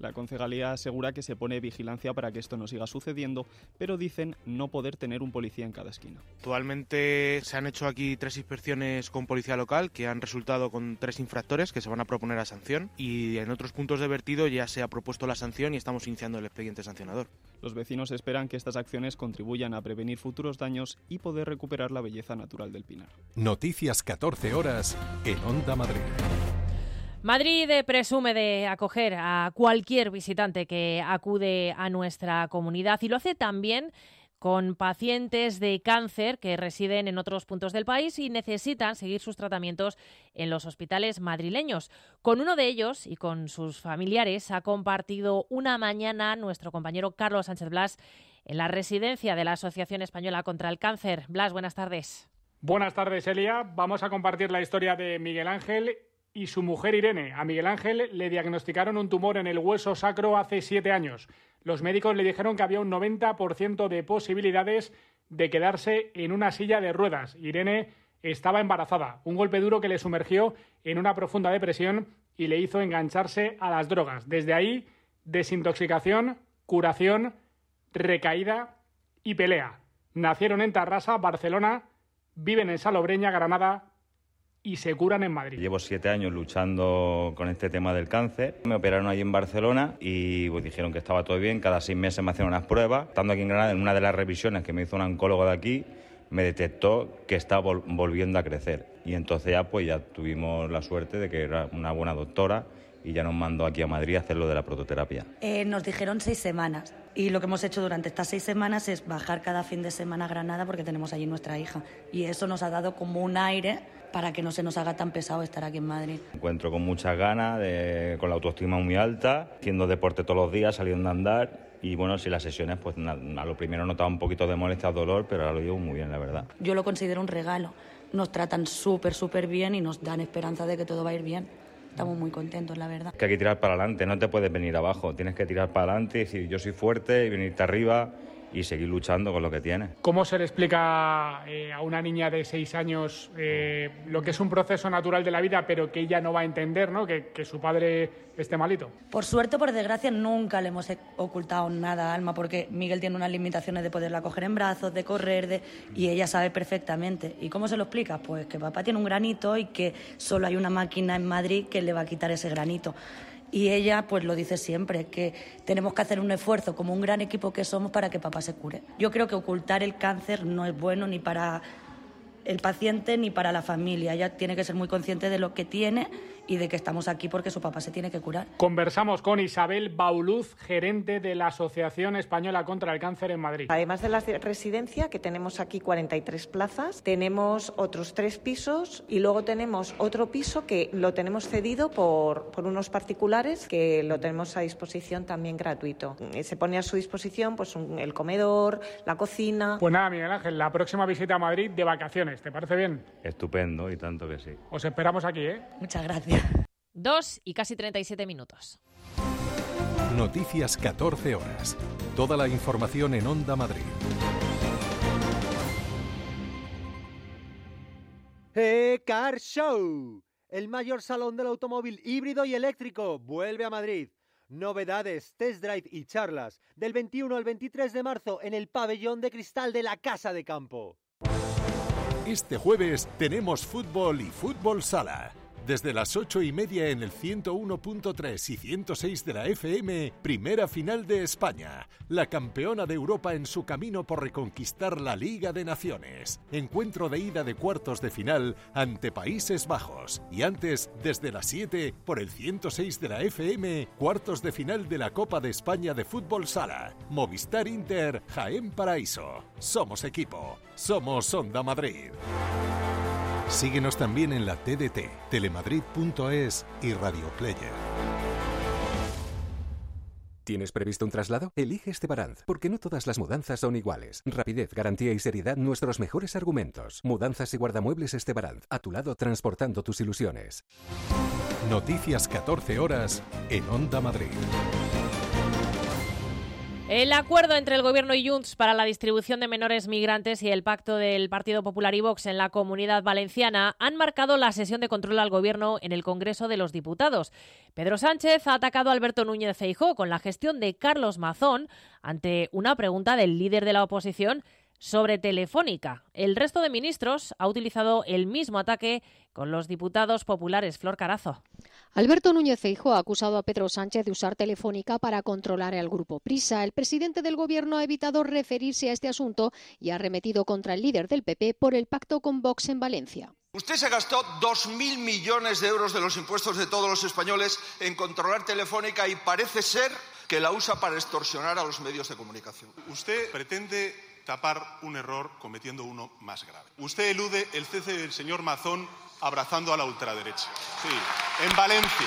Speaker 26: La concejalía asegura que se pone vigilancia para que esto no siga sucediendo, pero dicen no poder tener un policía en cada esquina.
Speaker 29: Actualmente se han hecho aquí 3 inspecciones con policía local que han resultado con 3 infractores que se van a proponer a sanción, y en otros puntos de vertido ya se ha propuesto la sanción y estamos iniciando el expediente sancionador.
Speaker 26: Los vecinos esperan que estas acciones contribuyan a prevenir futuros daños y poder recuperar la belleza natural del pinar.
Speaker 1: Noticias 14 horas en Onda Madrid.
Speaker 2: Madrid presume de acoger a cualquier visitante que acude a nuestra comunidad y lo hace también con pacientes de cáncer que residen en otros puntos del país y necesitan seguir sus tratamientos en los hospitales madrileños. Con uno de ellos y con sus familiares ha compartido una mañana nuestro compañero Carlos Sánchez Blas en la residencia de la Asociación Española contra el Cáncer. Blas, buenas tardes.
Speaker 6: Buenas tardes, Elia. Vamos a compartir la historia de Miguel Ángel y su mujer Irene. A Miguel Ángel le diagnosticaron un tumor en el hueso sacro hace 7 años. Los médicos le dijeron que había un 90% de posibilidades de quedarse en una silla de ruedas. Irene estaba embarazada, un golpe duro que le sumergió en una profunda depresión y le hizo engancharse a las drogas. Desde ahí, desintoxicación, curación, recaída y pelea. Nacieron en Tarrasa, Barcelona, viven en Salobreña, Granada y se curan en Madrid.
Speaker 7: Llevo 7 años luchando con este tema del cáncer. Me operaron allí en Barcelona y pues dijeron que estaba todo bien. Cada 6 meses me hacían unas pruebas. Estando aquí en Granada, en una de las revisiones que me hizo un oncólogo de aquí, me detectó que estaba volviendo a crecer. Y entonces ya tuvimos la suerte de que era una buena doctora y ya nos mandó aquí a Madrid a hacer lo de la prototerapia.
Speaker 8: Nos dijeron 6 semanas y lo que hemos hecho durante estas 6 semanas es bajar cada fin de semana a Granada porque tenemos allí nuestra hija y eso nos ha dado como un aire para que no se nos haga tan pesado estar aquí en Madrid.
Speaker 7: Me encuentro con muchas ganas, con la autoestima muy alta, haciendo deporte todos los días, saliendo a andar y bueno, si las sesiones, pues a lo primero notaba un poquito de molestia, dolor, pero ahora lo llevo muy bien, la verdad.
Speaker 8: Yo lo considero un regalo, nos tratan súper bien y nos dan esperanza de que todo va a ir bien. Estamos muy contentos, la verdad.
Speaker 7: Que hay que tirar para adelante, no te puedes venir abajo, tienes que tirar para adelante y decir yo soy fuerte y venirte arriba y seguir luchando con lo que tienes.
Speaker 6: ¿Cómo se le explica a una niña de 6 años lo que es un proceso natural de la vida, pero que ella no va a entender, ¿no? Que su padre esté malito?
Speaker 8: Por suerte, por desgracia, nunca le hemos ocultado nada a Alma, porque Miguel tiene unas limitaciones de poderla coger en brazos, de correr, y ella sabe perfectamente. ¿Y cómo se lo explica? Pues que papá tiene un granito y que solo hay una máquina en Madrid que le va a quitar ese granito. Y ella pues lo dice siempre, que tenemos que hacer un esfuerzo como un gran equipo que somos para que papá se cure. Yo creo que ocultar el cáncer no es bueno ni para el paciente ni para la familia. Ella tiene que ser muy consciente de lo que tiene y de que estamos aquí porque su papá se tiene que curar.
Speaker 6: Conversamos con Isabel Bauluz, gerente de la Asociación Española contra el Cáncer en Madrid.
Speaker 9: Además de la residencia, que tenemos aquí 43 plazas, tenemos otros 3 pisos y luego tenemos otro piso que lo tenemos cedido por unos particulares que lo tenemos a disposición también gratuito. Se pone a su disposición pues el comedor, la cocina.
Speaker 6: Pues nada, Miguel Ángel, la próxima visita a Madrid de vacaciones, ¿te parece bien?
Speaker 7: Estupendo, y tanto que sí.
Speaker 6: Os esperamos aquí, ¿eh?
Speaker 8: Muchas gracias.
Speaker 2: 2 y casi 37 minutos.
Speaker 1: Noticias 14 horas. Toda la información en Onda Madrid.
Speaker 10: Car Show. El mayor salón del automóvil híbrido y eléctrico vuelve a Madrid. Novedades, test drive y charlas del 21 al 23 de marzo en el pabellón de cristal de la Casa de Campo.
Speaker 1: Este jueves tenemos fútbol y fútbol sala. Desde las 8:30 en el 101.3 y 106 de la FM, primera final de España. La campeona de Europa en su camino por reconquistar la Liga de Naciones. Encuentro de ida de cuartos de final ante Países Bajos. Y antes, desde las 7, por el 106 de la FM, cuartos de final de la Copa de España de Fútbol Sala. Movistar Inter, Jaén Paraíso. Somos equipo. Somos Onda Madrid. Síguenos también en la TDT, telemadrid.es y Radio Player.
Speaker 11: ¿Tienes previsto un traslado? Elige Estebaranz, porque no todas las mudanzas son iguales. Rapidez, garantía y seriedad, nuestros mejores argumentos. Mudanzas y guardamuebles Estebaranz, a tu lado transportando tus ilusiones.
Speaker 1: Noticias 14 horas en Onda Madrid.
Speaker 2: El acuerdo entre el Gobierno y Junts para la distribución de menores migrantes y el pacto del Partido Popular y Vox en la Comunidad Valenciana han marcado la sesión de control al Gobierno en el Congreso de los Diputados. Pedro Sánchez ha atacado a Alberto Núñez Feijóo con la gestión de Carlos Mazón ante una pregunta del líder de la oposición sobre Telefónica. El resto de ministros ha utilizado el mismo ataque con los diputados populares. Flor Carazo.
Speaker 12: Alberto Núñez Feijóo ha acusado a Pedro Sánchez de usar Telefónica para controlar al Grupo Prisa. El presidente del Gobierno ha evitado referirse a este asunto y ha arremetido contra el líder del PP por el pacto con Vox en Valencia.
Speaker 13: Usted se gastó 2.000 millones de euros de los impuestos de todos los españoles en controlar Telefónica y parece ser que la usa para extorsionar a los medios de comunicación.
Speaker 14: Usted pretende tapar un error cometiendo uno más grave. Usted elude el cese del señor Mazón abrazando a la ultraderecha. Sí, en Valencia.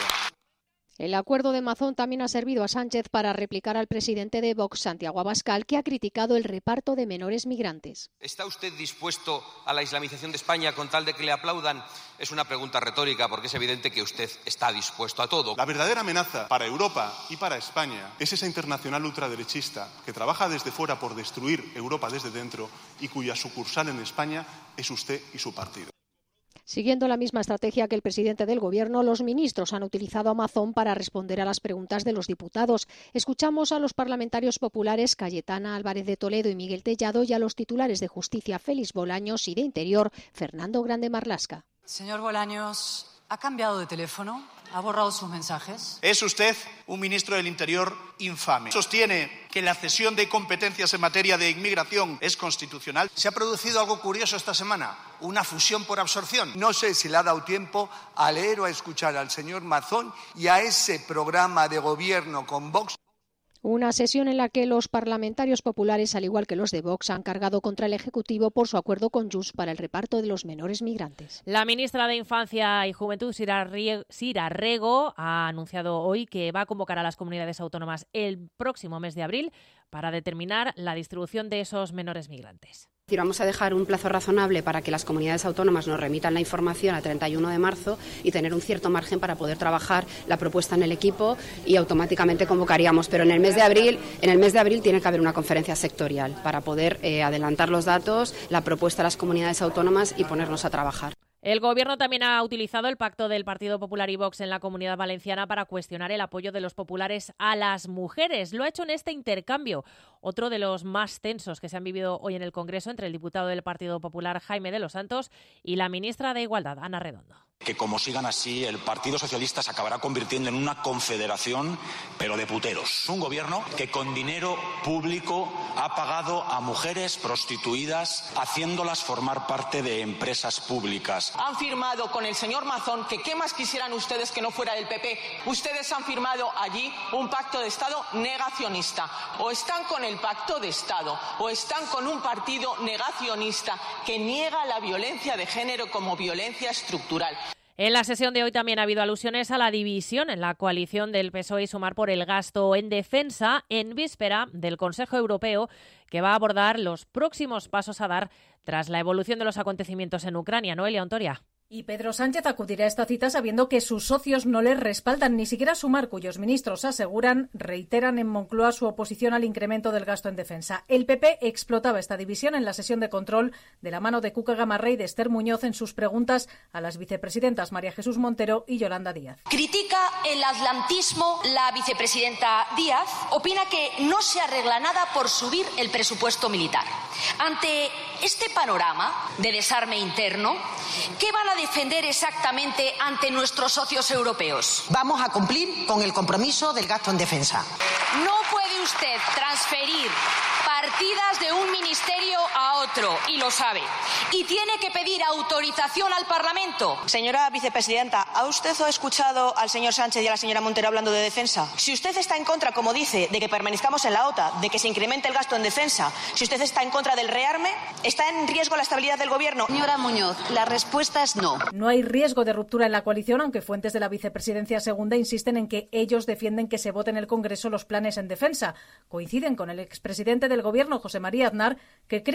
Speaker 12: El acuerdo de Mazón también ha servido a Sánchez para replicar al presidente de Vox, Santiago Abascal, que ha criticado el reparto de menores migrantes.
Speaker 15: ¿Está usted dispuesto a la islamización de España con tal de que le aplaudan? Es una pregunta retórica porque es evidente que usted está dispuesto a todo.
Speaker 14: La verdadera amenaza para Europa y para España es esa internacional ultraderechista que trabaja desde fuera por destruir Europa desde dentro y cuya sucursal en España es usted y su partido.
Speaker 12: Siguiendo la misma estrategia que el presidente del Gobierno, los ministros han utilizado a Mazón para responder a las preguntas de los diputados. Escuchamos a los parlamentarios populares Cayetana Álvarez de Toledo y Miguel Tellado y a los titulares de Justicia Félix Bolaños y de Interior Fernando Grande Marlasca.
Speaker 16: Señor Bolaños, ¿ha cambiado de teléfono? ¿Ha borrado sus mensajes?
Speaker 17: Es usted un ministro del Interior infame. Sostiene que la cesión de competencias en materia de inmigración es constitucional. ¿Se ha producido algo curioso esta semana? Una fusión por absorción.
Speaker 18: No sé si le ha dado tiempo a leer o a escuchar al señor Mazón y a ese programa de gobierno con Vox.
Speaker 12: Una sesión en la que los parlamentarios populares, al igual que los de Vox, han cargado contra el Ejecutivo por su acuerdo con Junts para el reparto de los menores migrantes.
Speaker 2: La ministra de Infancia y Juventud, Sira Rego, ha anunciado hoy que va a convocar a las comunidades autónomas el próximo mes de abril para determinar la distribución de esos menores migrantes.
Speaker 23: Vamos a dejar un plazo razonable para que las comunidades autónomas nos remitan la información a 31 de marzo y tener un cierto margen para poder trabajar la propuesta en el equipo y automáticamente convocaríamos. Pero en el mes de abril tiene que haber una conferencia sectorial para poder adelantar los datos, la propuesta a las comunidades autónomas y ponernos a trabajar.
Speaker 2: El Gobierno también ha utilizado el pacto del Partido Popular y Vox en la Comunidad Valenciana para cuestionar el apoyo de los populares a las mujeres. Lo ha hecho en este intercambio, otro de los más tensos que se han vivido hoy en el Congreso entre el diputado del Partido Popular, Jaime de los Santos, y la ministra de Igualdad, Ana Redondo.
Speaker 25: Que como sigan así, el Partido Socialista se acabará convirtiendo en una confederación, pero de puteros. Un gobierno que con dinero público ha pagado a mujeres prostituidas, haciéndolas formar parte de empresas públicas.
Speaker 27: Han firmado con el señor Mazón, que qué más quisieran ustedes que no fuera del PP. Ustedes han firmado allí un pacto de Estado negacionista. O están con el pacto de Estado, o están con un partido negacionista que niega la violencia de género como violencia estructural.
Speaker 2: En la sesión de hoy también ha habido alusiones a la división en la coalición del PSOE y Sumar por el gasto en defensa en víspera del Consejo Europeo, que va a abordar los próximos pasos a dar tras la evolución de los acontecimientos en Ucrania. Noelia Ontoria.
Speaker 31: Y Pedro Sánchez acudirá a esta cita sabiendo que sus socios no les respaldan, ni siquiera Sumar, cuyos ministros reiteran en Moncloa su oposición al incremento del gasto en defensa. El PP explotaba esta división en la sesión de control de la mano de Cuca Gamarra y de Esther Muñoz en sus preguntas a las vicepresidentas María Jesús Montero y Yolanda Díaz.
Speaker 32: Critica el atlantismo la vicepresidenta Díaz. Opina que no se arregla nada por subir el presupuesto militar. Ante este panorama de desarme interno, ¿qué van a defender exactamente ante nuestros socios europeos?
Speaker 33: Vamos a cumplir con el compromiso del gasto en defensa.
Speaker 32: No puede usted transferir partidas de un ministerio a otro, y lo sabe. Y tiene que pedir autorización al Parlamento. Señora vicepresidenta, ¿ha usted escuchado al señor Sánchez y a la señora Montero hablando de defensa? Si usted está en contra, como dice, de que permanezcamos en la OTAN, de que se incremente el gasto en defensa, si usted está en contra del rearme, ¿está en riesgo la estabilidad del Gobierno? Señora Muñoz, la respuesta es no.
Speaker 31: No hay riesgo de ruptura en la coalición, aunque fuentes de la vicepresidencia segunda insisten en que ellos defienden que se vote en el Congreso los planes en defensa. Coinciden con el expresidente del Gobierno, José María Aznar, que cree que de no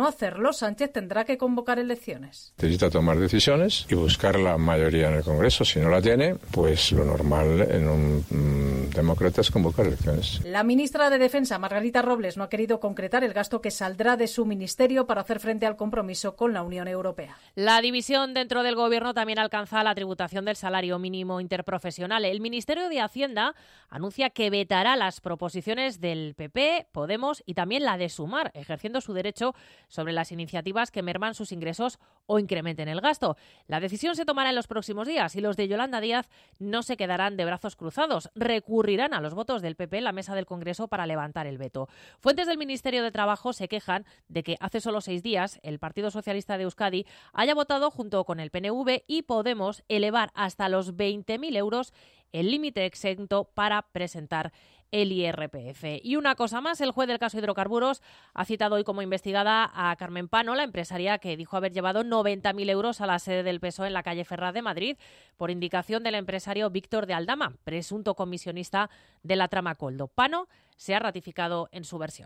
Speaker 31: no hacerlo, Sánchez tendrá que convocar elecciones.
Speaker 3: Necesita tomar decisiones y buscar la mayoría en el Congreso. Si no la tiene, pues lo normal en un demócrata es convocar elecciones.
Speaker 31: La ministra de Defensa, Margarita Robles, no ha querido concretar el gasto que saldrá de su ministerio para hacer frente al compromiso con la Unión Europea.
Speaker 2: La división dentro del Gobierno también alcanza la tributación del salario mínimo interprofesional. El Ministerio de Hacienda anuncia que vetará las proposiciones del PP, Podemos y también la de Sumar, ejerciendo su derecho sobre las iniciativas que merman sus ingresos o incrementen el gasto. La decisión se tomará en los próximos días y los de Yolanda Díaz no se quedarán de brazos cruzados. Recurrirán a los votos del PP en la mesa del Congreso para levantar el veto. Fuentes del Ministerio de Trabajo se quejan de que hace solo 6 días el Partido Socialista de Euskadi haya votado junto con el PNV y Podemos elevar hasta los 20.000 euros el límite exento para presentar el IRPF. Y una cosa más, el juez del caso Hidrocarburos ha citado hoy como investigada a Carmen Pano, la empresaria que dijo haber llevado 90.000 euros a la sede del PSOE en la calle Ferraz de Madrid por indicación del empresario Víctor de Aldama, presunto comisionista de la trama Coldo. Pano se ha ratificado en su versión.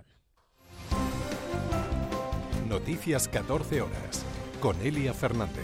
Speaker 1: Noticias 14 horas, con Elia Fernández.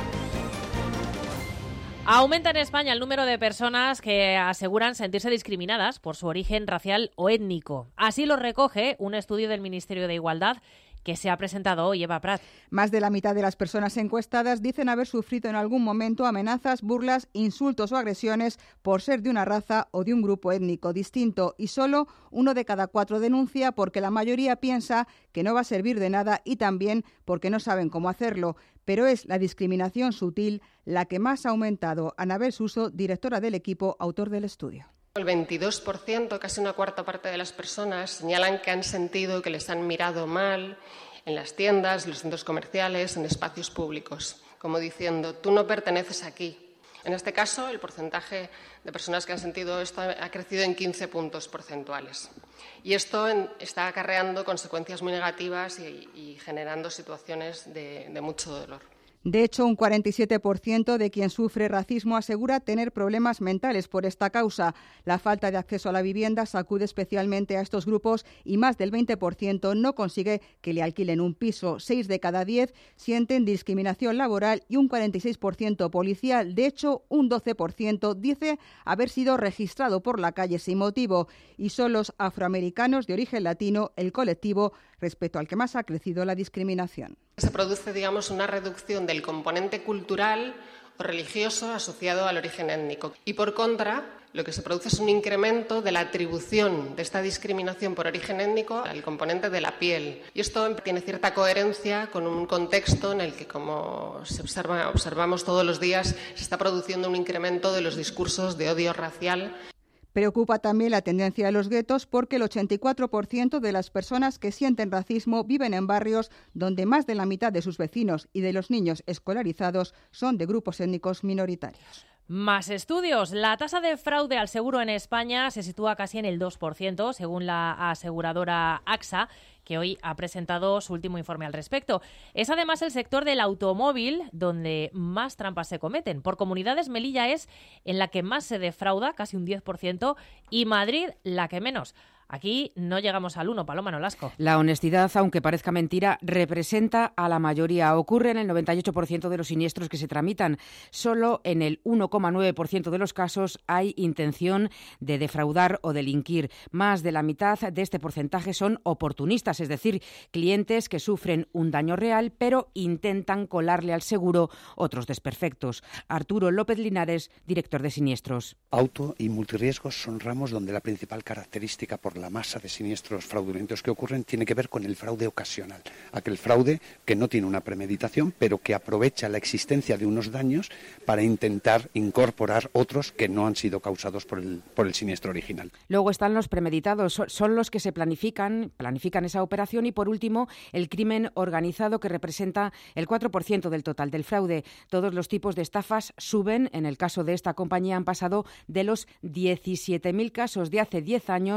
Speaker 2: Aumenta en España el número de personas que aseguran sentirse discriminadas por su origen racial o étnico. Así lo recoge un estudio del Ministerio de Igualdad que se ha presentado hoy. Eva Prat.
Speaker 4: Más de la mitad de las personas encuestadas dicen haber sufrido en algún momento amenazas, burlas, insultos o agresiones por ser de una raza o de un grupo étnico distinto, y solo 1 de cada 4 denuncia porque la mayoría piensa que no va a servir de nada y también porque no saben cómo hacerlo. Pero es la discriminación sutil la que más ha aumentado. Anabel Suso, directora del equipo, autor del estudio.
Speaker 5: El 22%, casi una cuarta parte de las personas, señalan que han sentido que les han mirado mal en las tiendas, en los centros comerciales, en espacios públicos, como diciendo, tú no perteneces aquí. En este caso, el porcentaje de personas que han sentido esto ha crecido en 15 puntos porcentuales. Y esto está acarreando consecuencias muy negativas y generando situaciones de mucho dolor.
Speaker 4: De hecho, un 47% de quien sufre racismo asegura tener problemas mentales por esta causa. La falta de acceso a la vivienda sacude especialmente a estos grupos y más del 20% no consigue que le alquilen un piso. 6 de cada 10 sienten discriminación laboral y un 46% policial. De hecho, un 12% dice haber sido registrado por la calle sin motivo. Y son los afroamericanos de origen latino el colectivo respecto al que más ha crecido la discriminación.
Speaker 5: Se produce, una reducción del componente cultural o religioso asociado al origen étnico. Y por contra, lo que se produce es un incremento de la atribución de esta discriminación por origen étnico al componente de la piel. Y esto tiene cierta coherencia con un contexto en el que, como observamos todos los días, se está produciendo un incremento de los discursos de odio racial.
Speaker 4: Preocupa también la tendencia de los guetos porque el 84% de las personas que sienten racismo viven en barrios donde más de la mitad de sus vecinos y de los niños escolarizados son de grupos étnicos minoritarios.
Speaker 2: Más estudios. La tasa de fraude al seguro en España se sitúa casi en el 2%, según la aseguradora AXA, que hoy ha presentado su último informe al respecto. Es además el sector del automóvil donde más trampas se cometen. Por comunidades, Melilla es en la que más se defrauda, casi un 10%, y Madrid la que menos. Aquí no llegamos al 1, Paloma Nolasco.
Speaker 9: La honestidad, aunque parezca mentira, representa a la mayoría. Ocurre en el 98% de los siniestros que se tramitan. Solo en el 1,9% de los casos hay intención de defraudar o delinquir. Más de la mitad de este porcentaje son oportunistas, es decir, clientes que sufren un daño real pero intentan colarle al seguro otros desperfectos. Arturo López Linares, director de siniestros.
Speaker 19: Auto y multirriesgos son ramos donde la principal característica por la masa de siniestros fraudulentos que ocurren tiene que ver con el fraude ocasional. Aquel fraude que no tiene una premeditación, pero que aprovecha la existencia de unos daños para intentar incorporar otros que no han sido causados por el siniestro original.
Speaker 9: Luego están los premeditados, son los que se planifican esa operación, y por último el crimen organizado, que representa el 4% del total del fraude. Todos los tipos de estafas suben. En el caso de esta compañía han pasado de los 17.000 casos de hace 10 años a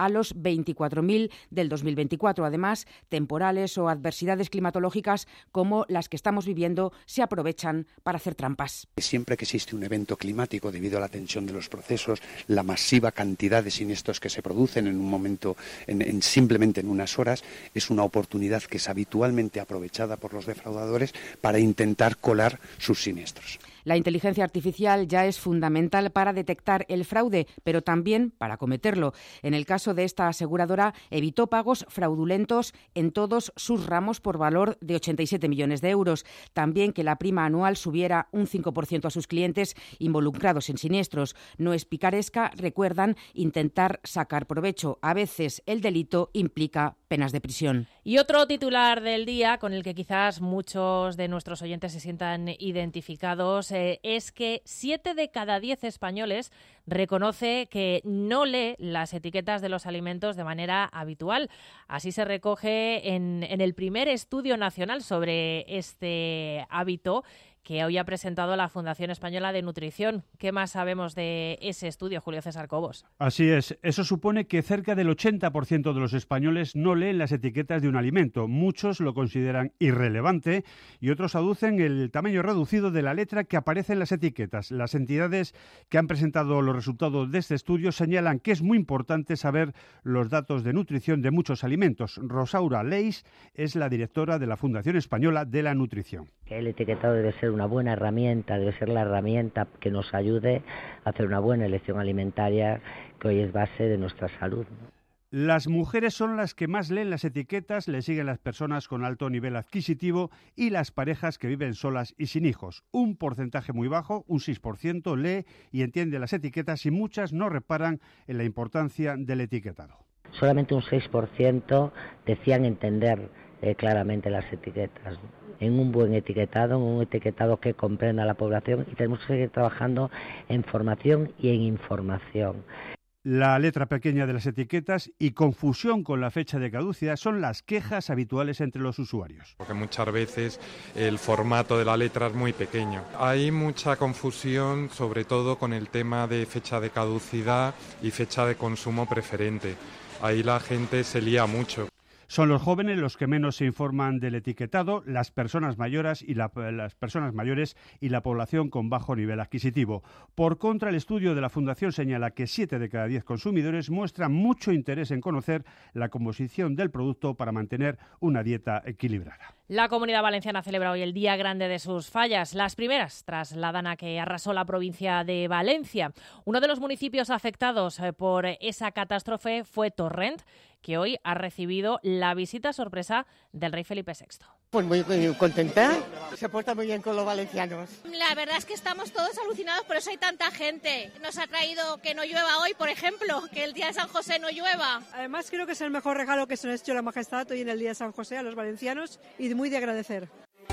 Speaker 9: a los 24.000 del 2024. Además, temporales o adversidades climatológicas como las que estamos viviendo se aprovechan para hacer trampas.
Speaker 19: Siempre que existe un evento climático debido a la tensión de los procesos, la masiva cantidad de siniestros que se producen en un momento, simplemente en unas horas, es una oportunidad que es habitualmente aprovechada por los defraudadores para intentar colar sus siniestros.
Speaker 9: La inteligencia artificial ya es fundamental para detectar el fraude, pero también para cometerlo. En el caso de esta aseguradora, evitó pagos fraudulentos en todos sus ramos por valor de 87 millones de euros. También que la prima anual subiera un 5% a sus clientes involucrados en siniestros. No es picaresca, recuerdan, intentar sacar provecho. A veces el delito implica penas de prisión.
Speaker 2: Y otro titular del día, con el que quizás muchos de nuestros oyentes se sientan identificados, es que 7 de cada 10 españoles reconoce que no lee las etiquetas de los alimentos de manera habitual. Así se recoge en el primer estudio nacional sobre este hábito que hoy ha presentado la Fundación Española de Nutrición. ¿Qué más sabemos de ese estudio, Julio César Cobos?
Speaker 6: Así es. Eso supone que cerca del 80% de los españoles no leen las etiquetas de un alimento. Muchos lo consideran irrelevante y otros aducen el tamaño reducido de la letra que aparece en las etiquetas. Las entidades que han presentado los resultados de este estudio señalan que es muy importante saber los datos de nutrición de muchos alimentos. Rosaura Leis es la directora de la Fundación Española de la Nutrición.
Speaker 7: El etiquetado debe ser una buena herramienta, debe ser la herramienta que nos ayude a hacer una buena elección alimentaria, que hoy es base de nuestra salud.
Speaker 6: Las mujeres son las que más leen las etiquetas, le siguen las personas con alto nivel adquisitivo y las parejas que viven solas y sin hijos. Un porcentaje muy bajo, un 6%, lee y entiende las etiquetas y muchas no reparan en la importancia del etiquetado.
Speaker 7: Solamente un 6% decían entender claramente las etiquetas. En un buen etiquetado, en un etiquetado que comprenda a la población, y tenemos que seguir trabajando en formación y en información.
Speaker 6: La letra pequeña de las etiquetas y confusión con la fecha de caducidad son las quejas habituales entre los usuarios.
Speaker 8: Porque muchas veces el formato de la letra es muy pequeño. Hay mucha confusión, sobre todo con el tema de fecha de caducidad y fecha de consumo preferente. Ahí la gente se lía mucho.
Speaker 6: Son los jóvenes los que menos se informan del etiquetado, las personas mayores y la población con bajo nivel adquisitivo. Por contra, el estudio de la Fundación señala que 7 de cada 10 consumidores muestran mucho interés en conocer la composición del producto para mantener una dieta equilibrada.
Speaker 2: La Comunidad Valenciana celebra hoy el Día Grande de sus fallas. Las primeras tras la dana que arrasó la provincia de Valencia. Uno de los municipios afectados por esa catástrofe fue Torrent, que hoy ha recibido la visita sorpresa del rey Felipe VI.
Speaker 10: Pues muy contenta, se porta muy bien con los valencianos.
Speaker 11: La verdad es que estamos todos alucinados, por eso hay tanta gente. Nos ha traído que no llueva hoy, por ejemplo, que el día de San José no llueva.
Speaker 20: Además creo que es el mejor regalo que se nos ha hecho la Majestad hoy en el día de San José a los valencianos y muy de agradecer.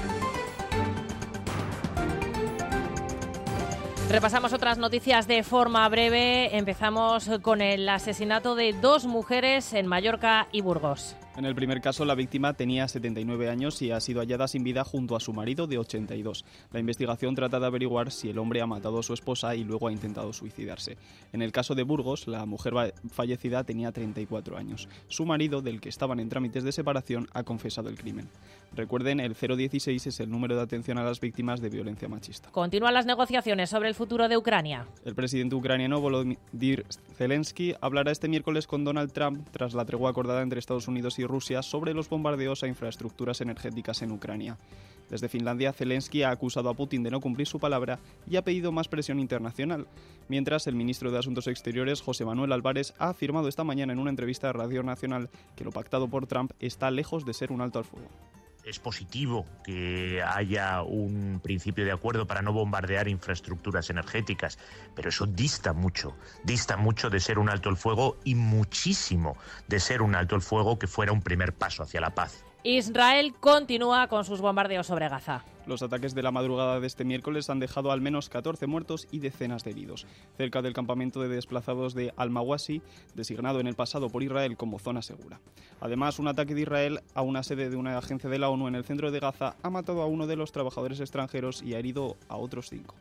Speaker 2: Repasamos otras noticias de forma breve. Empezamos con el asesinato de 2 mujeres en Mallorca y Burgos.
Speaker 21: En el primer caso, la víctima tenía 79 años y ha sido hallada sin vida junto a su marido de 82. La investigación trata de averiguar si el hombre ha matado a su esposa y luego ha intentado suicidarse. En el caso de Burgos, la mujer fallecida tenía 34 años. Su marido, del que estaban en trámites de separación, ha confesado el crimen. Recuerden, el 016 es el número de atención a las víctimas de violencia machista.
Speaker 2: Continúan las negociaciones sobre el futuro de Ucrania.
Speaker 21: El presidente ucraniano Volodymyr Zelensky hablará este miércoles con Donald Trump tras la tregua acordada entre Estados Unidos y Rusia sobre los bombardeos a infraestructuras energéticas en Ucrania. Desde Finlandia, Zelensky ha acusado a Putin de no cumplir su palabra y ha pedido más presión internacional. Mientras, el ministro de Asuntos Exteriores, José Manuel Álvarez, ha afirmado esta mañana en una entrevista a Radio Nacional que lo pactado por Trump está lejos de ser un alto al fuego.
Speaker 22: Es positivo que haya un principio de acuerdo para no bombardear infraestructuras energéticas, pero eso dista mucho de ser un alto el fuego y muchísimo de ser un alto el fuego que fuera un primer paso hacia la paz.
Speaker 2: Israel continúa con sus bombardeos sobre Gaza.
Speaker 21: Los ataques de la madrugada de este miércoles han dejado al menos 14 muertos y decenas de heridos, cerca del campamento de desplazados de Al-Mawasi, designado en el pasado por Israel como zona segura. Además, un ataque de Israel a una sede de una agencia de la ONU en el centro de Gaza ha matado a uno de los trabajadores extranjeros y ha herido a otros 5.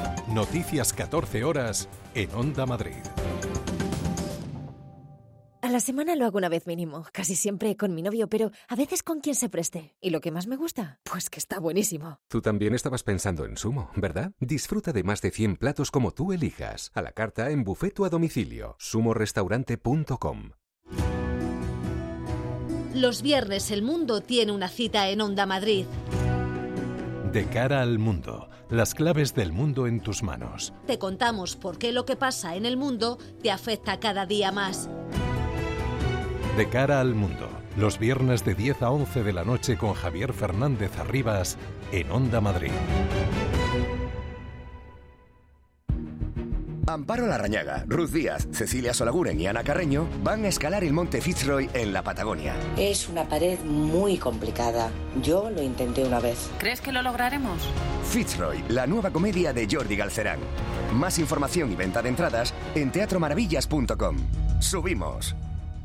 Speaker 1: Noticias 14 horas en Onda Madrid.
Speaker 12: la semana lo hago una vez mínimo, casi siempre con mi novio, pero a veces con quien se preste. ¿Y lo que más me gusta? Pues que está buenísimo.
Speaker 13: Tú también estabas pensando en Sumo, ¿verdad? Disfruta de más de 100 platos como tú elijas, a la carta, en buffet o a domicilio. sumorestaurante.com.
Speaker 14: Los viernes el mundo tiene una cita en Onda Madrid.
Speaker 1: De cara al mundo, las claves del mundo en tus manos.
Speaker 14: Te contamos por qué lo que pasa en el mundo te afecta cada día más.
Speaker 1: De cara al mundo, los viernes de 10 a 11 de la noche con Javier Fernández Arribas en Onda Madrid.
Speaker 15: Amparo Larrañaga, Ruth Díaz, Cecilia Solaguren y Ana Carreño van a escalar el monte Fitzroy en la Patagonia.
Speaker 16: Es una pared muy complicada. Yo lo intenté una vez.
Speaker 13: ¿Crees que lo lograremos?
Speaker 15: Fitzroy, la nueva comedia de Jordi Galcerán. Más información y venta de entradas en teatromaravillas.com. ¡Subimos!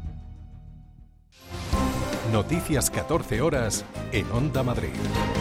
Speaker 1: Noticias 14 horas en Onda Madrid.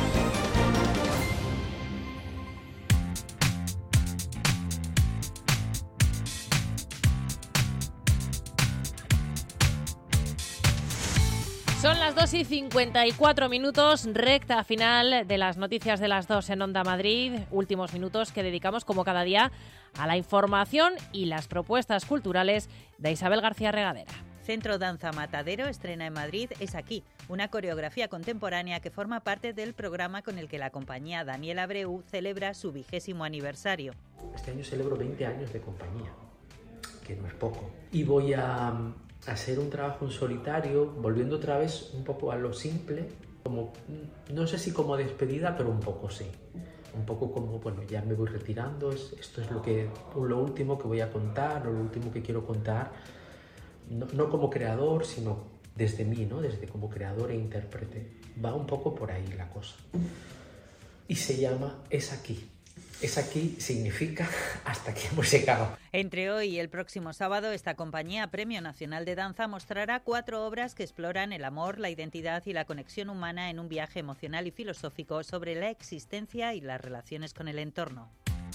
Speaker 2: Son las 2:54, recta final de las noticias de las 2 en Onda Madrid. Últimos minutos que dedicamos, como cada día, a la información y las propuestas culturales de Isabel García Regadera.
Speaker 17: Centro Danza Matadero estrena en Madrid Es Aquí, una coreografía contemporánea que forma parte del programa con el que la compañía Daniel Abreu celebra su 20º aniversario.
Speaker 18: Este año celebro 20 años de compañía, que no es poco. Y voy a hacer un trabajo en solitario, volviendo otra vez un poco a lo simple, como, no sé si como despedida, pero un poco sí. Un poco como, bueno, ya me voy retirando, esto es lo último que voy a contar, o lo último que quiero contar, no como creador, sino desde mí, ¿no? Desde como creador e intérprete. Va un poco por ahí la cosa. Y se llama Es Aquí. Es Aquí significa hasta aquí hemos llegado.
Speaker 17: Entre hoy y el próximo sábado, esta compañía Premio Nacional de Danza mostrará 4 obras que exploran el amor, la identidad y la conexión humana en un viaje emocional y filosófico sobre la existencia y las relaciones con el entorno.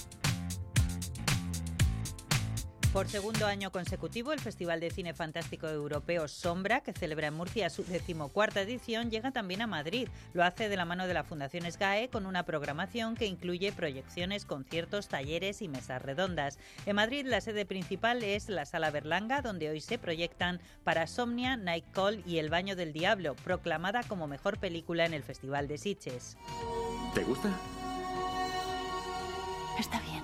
Speaker 17: Por segundo año consecutivo, el Festival de Cine Fantástico Europeo Sombra, que celebra en Murcia su 14ª edición, llega también a Madrid. Lo hace de la mano de la Fundación SGAE con una programación que incluye proyecciones, conciertos, talleres y mesas redondas. En Madrid, la sede principal es la Sala Berlanga, donde hoy se proyectan Parasomnia, Night Call y El Baño del Diablo, proclamada como mejor película en el Festival de Sitges.
Speaker 23: ¿Te gusta?
Speaker 14: Está bien.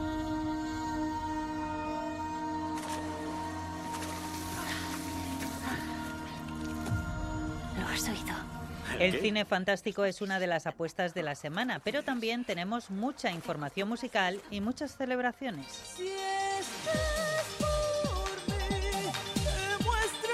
Speaker 14: Lo has oído.
Speaker 17: El cine fantástico es una de las apuestas de la semana, pero también tenemos mucha información musical y muchas celebraciones.
Speaker 24: Si estás por mí, demuestra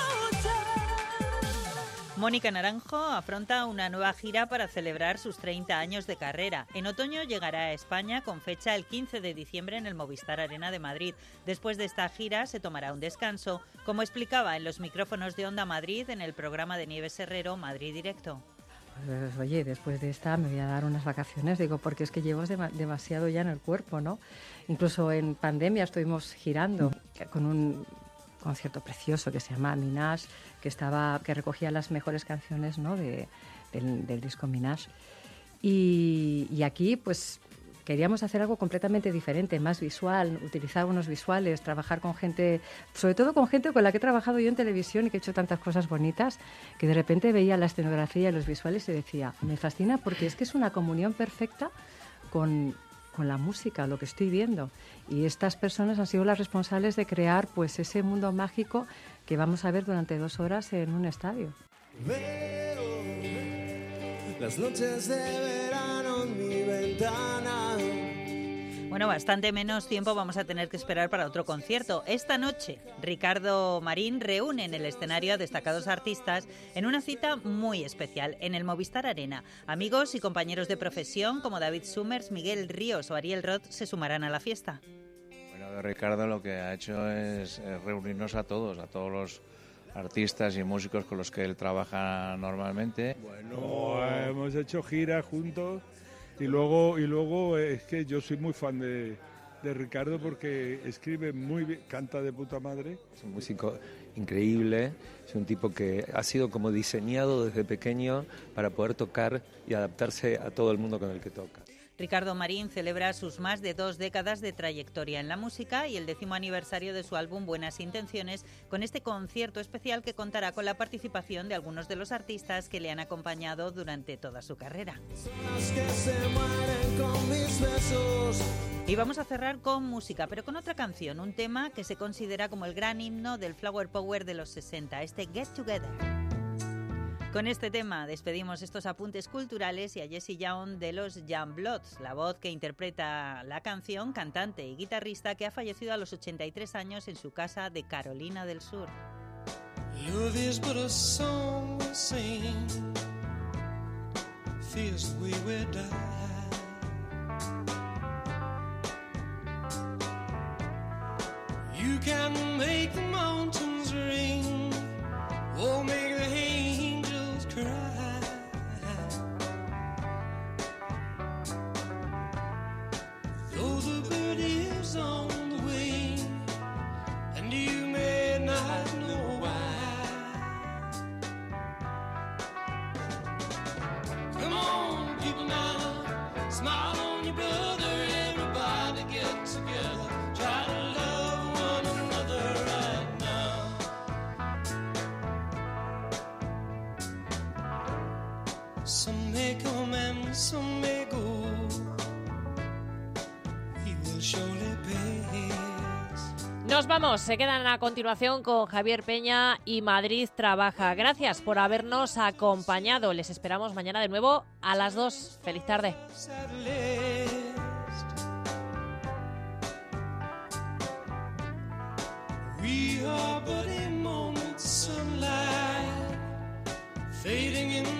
Speaker 24: luchar.
Speaker 17: Mónica Naranjo afronta una nueva gira para celebrar sus 30 años de carrera. En otoño llegará a España con fecha el 15 de diciembre en el Movistar Arena de Madrid. Después de esta gira se tomará un descanso, como explicaba en los micrófonos de Onda Madrid en el programa de Nieves Herrero Madrid Directo.
Speaker 26: Pues, oye, después de esta me voy a dar unas vacaciones, digo, porque es que llevo demasiado ya en el cuerpo, ¿no? Incluso en pandemia estuvimos girando con un concierto precioso que se llama Minaj, que recogía las mejores canciones, ¿no? del disco Minaj. Y aquí, pues, queríamos hacer algo completamente diferente, más visual, utilizar unos visuales, trabajar con gente, sobre todo con gente con la que he trabajado yo en televisión y que he hecho tantas cosas bonitas, que de repente veía la escenografía y los visuales y decía, me fascina porque es que es una comunión perfecta con la música, lo que estoy viendo. Y estas personas han sido las responsables de crear pues ese mundo mágico que vamos a ver durante 2 horas en un estadio.
Speaker 24: Veo las noches de verano en mi ventana.
Speaker 17: Bueno, bastante menos tiempo vamos a tener que esperar para otro concierto. Esta noche, Ricardo Marín reúne en el escenario a destacados artistas en una cita muy especial en el Movistar Arena. Amigos y compañeros de profesión como David Summers, Miguel Ríos o Ariel Roth se sumarán a la fiesta.
Speaker 28: Bueno, Ricardo lo que ha hecho es reunirnos a todos los artistas y músicos con los que él trabaja normalmente.
Speaker 29: Bueno, hemos hecho gira juntos. Y luego es que yo soy muy fan de Ricardo porque escribe muy bien, canta de puta madre.
Speaker 30: Es un músico
Speaker 3: increíble. Es un tipo que ha sido como diseñado desde pequeño para poder tocar y adaptarse a todo el mundo con el que toca.
Speaker 17: Ricardo Marín celebra sus más de 2 décadas de trayectoria en la música y el 10º aniversario de su álbum Buenas Intenciones, con este concierto especial que contará con la participación de algunos de los artistas que le han acompañado durante toda su carrera. Y vamos a cerrar con música, pero con otra canción, un tema que se considera como el gran himno del Flower Power de los 60, este Get Together. Con este tema despedimos estos apuntes culturales y a Jessie Young de los Young Bloods, la voz que interpreta la canción, cantante y guitarrista que ha fallecido a los 83 años en su casa de Carolina del Sur.
Speaker 24: Love is but a song we sing, feels the way we die. You can make the mountains ring, or make the angels cry. Though the bird is on the wing, and you may not know why. Come on, people now, smile on your brother, everybody get together, try to love one another right now. Some may come and some may go, we will surely pass.
Speaker 2: Nos vamos, se quedan a continuación con Javier Peña y Madrid Trabaja. Gracias por habernos acompañado. Les esperamos mañana de nuevo a las 2. Feliz tarde.
Speaker 24: We are but a moment's sunlight, fading in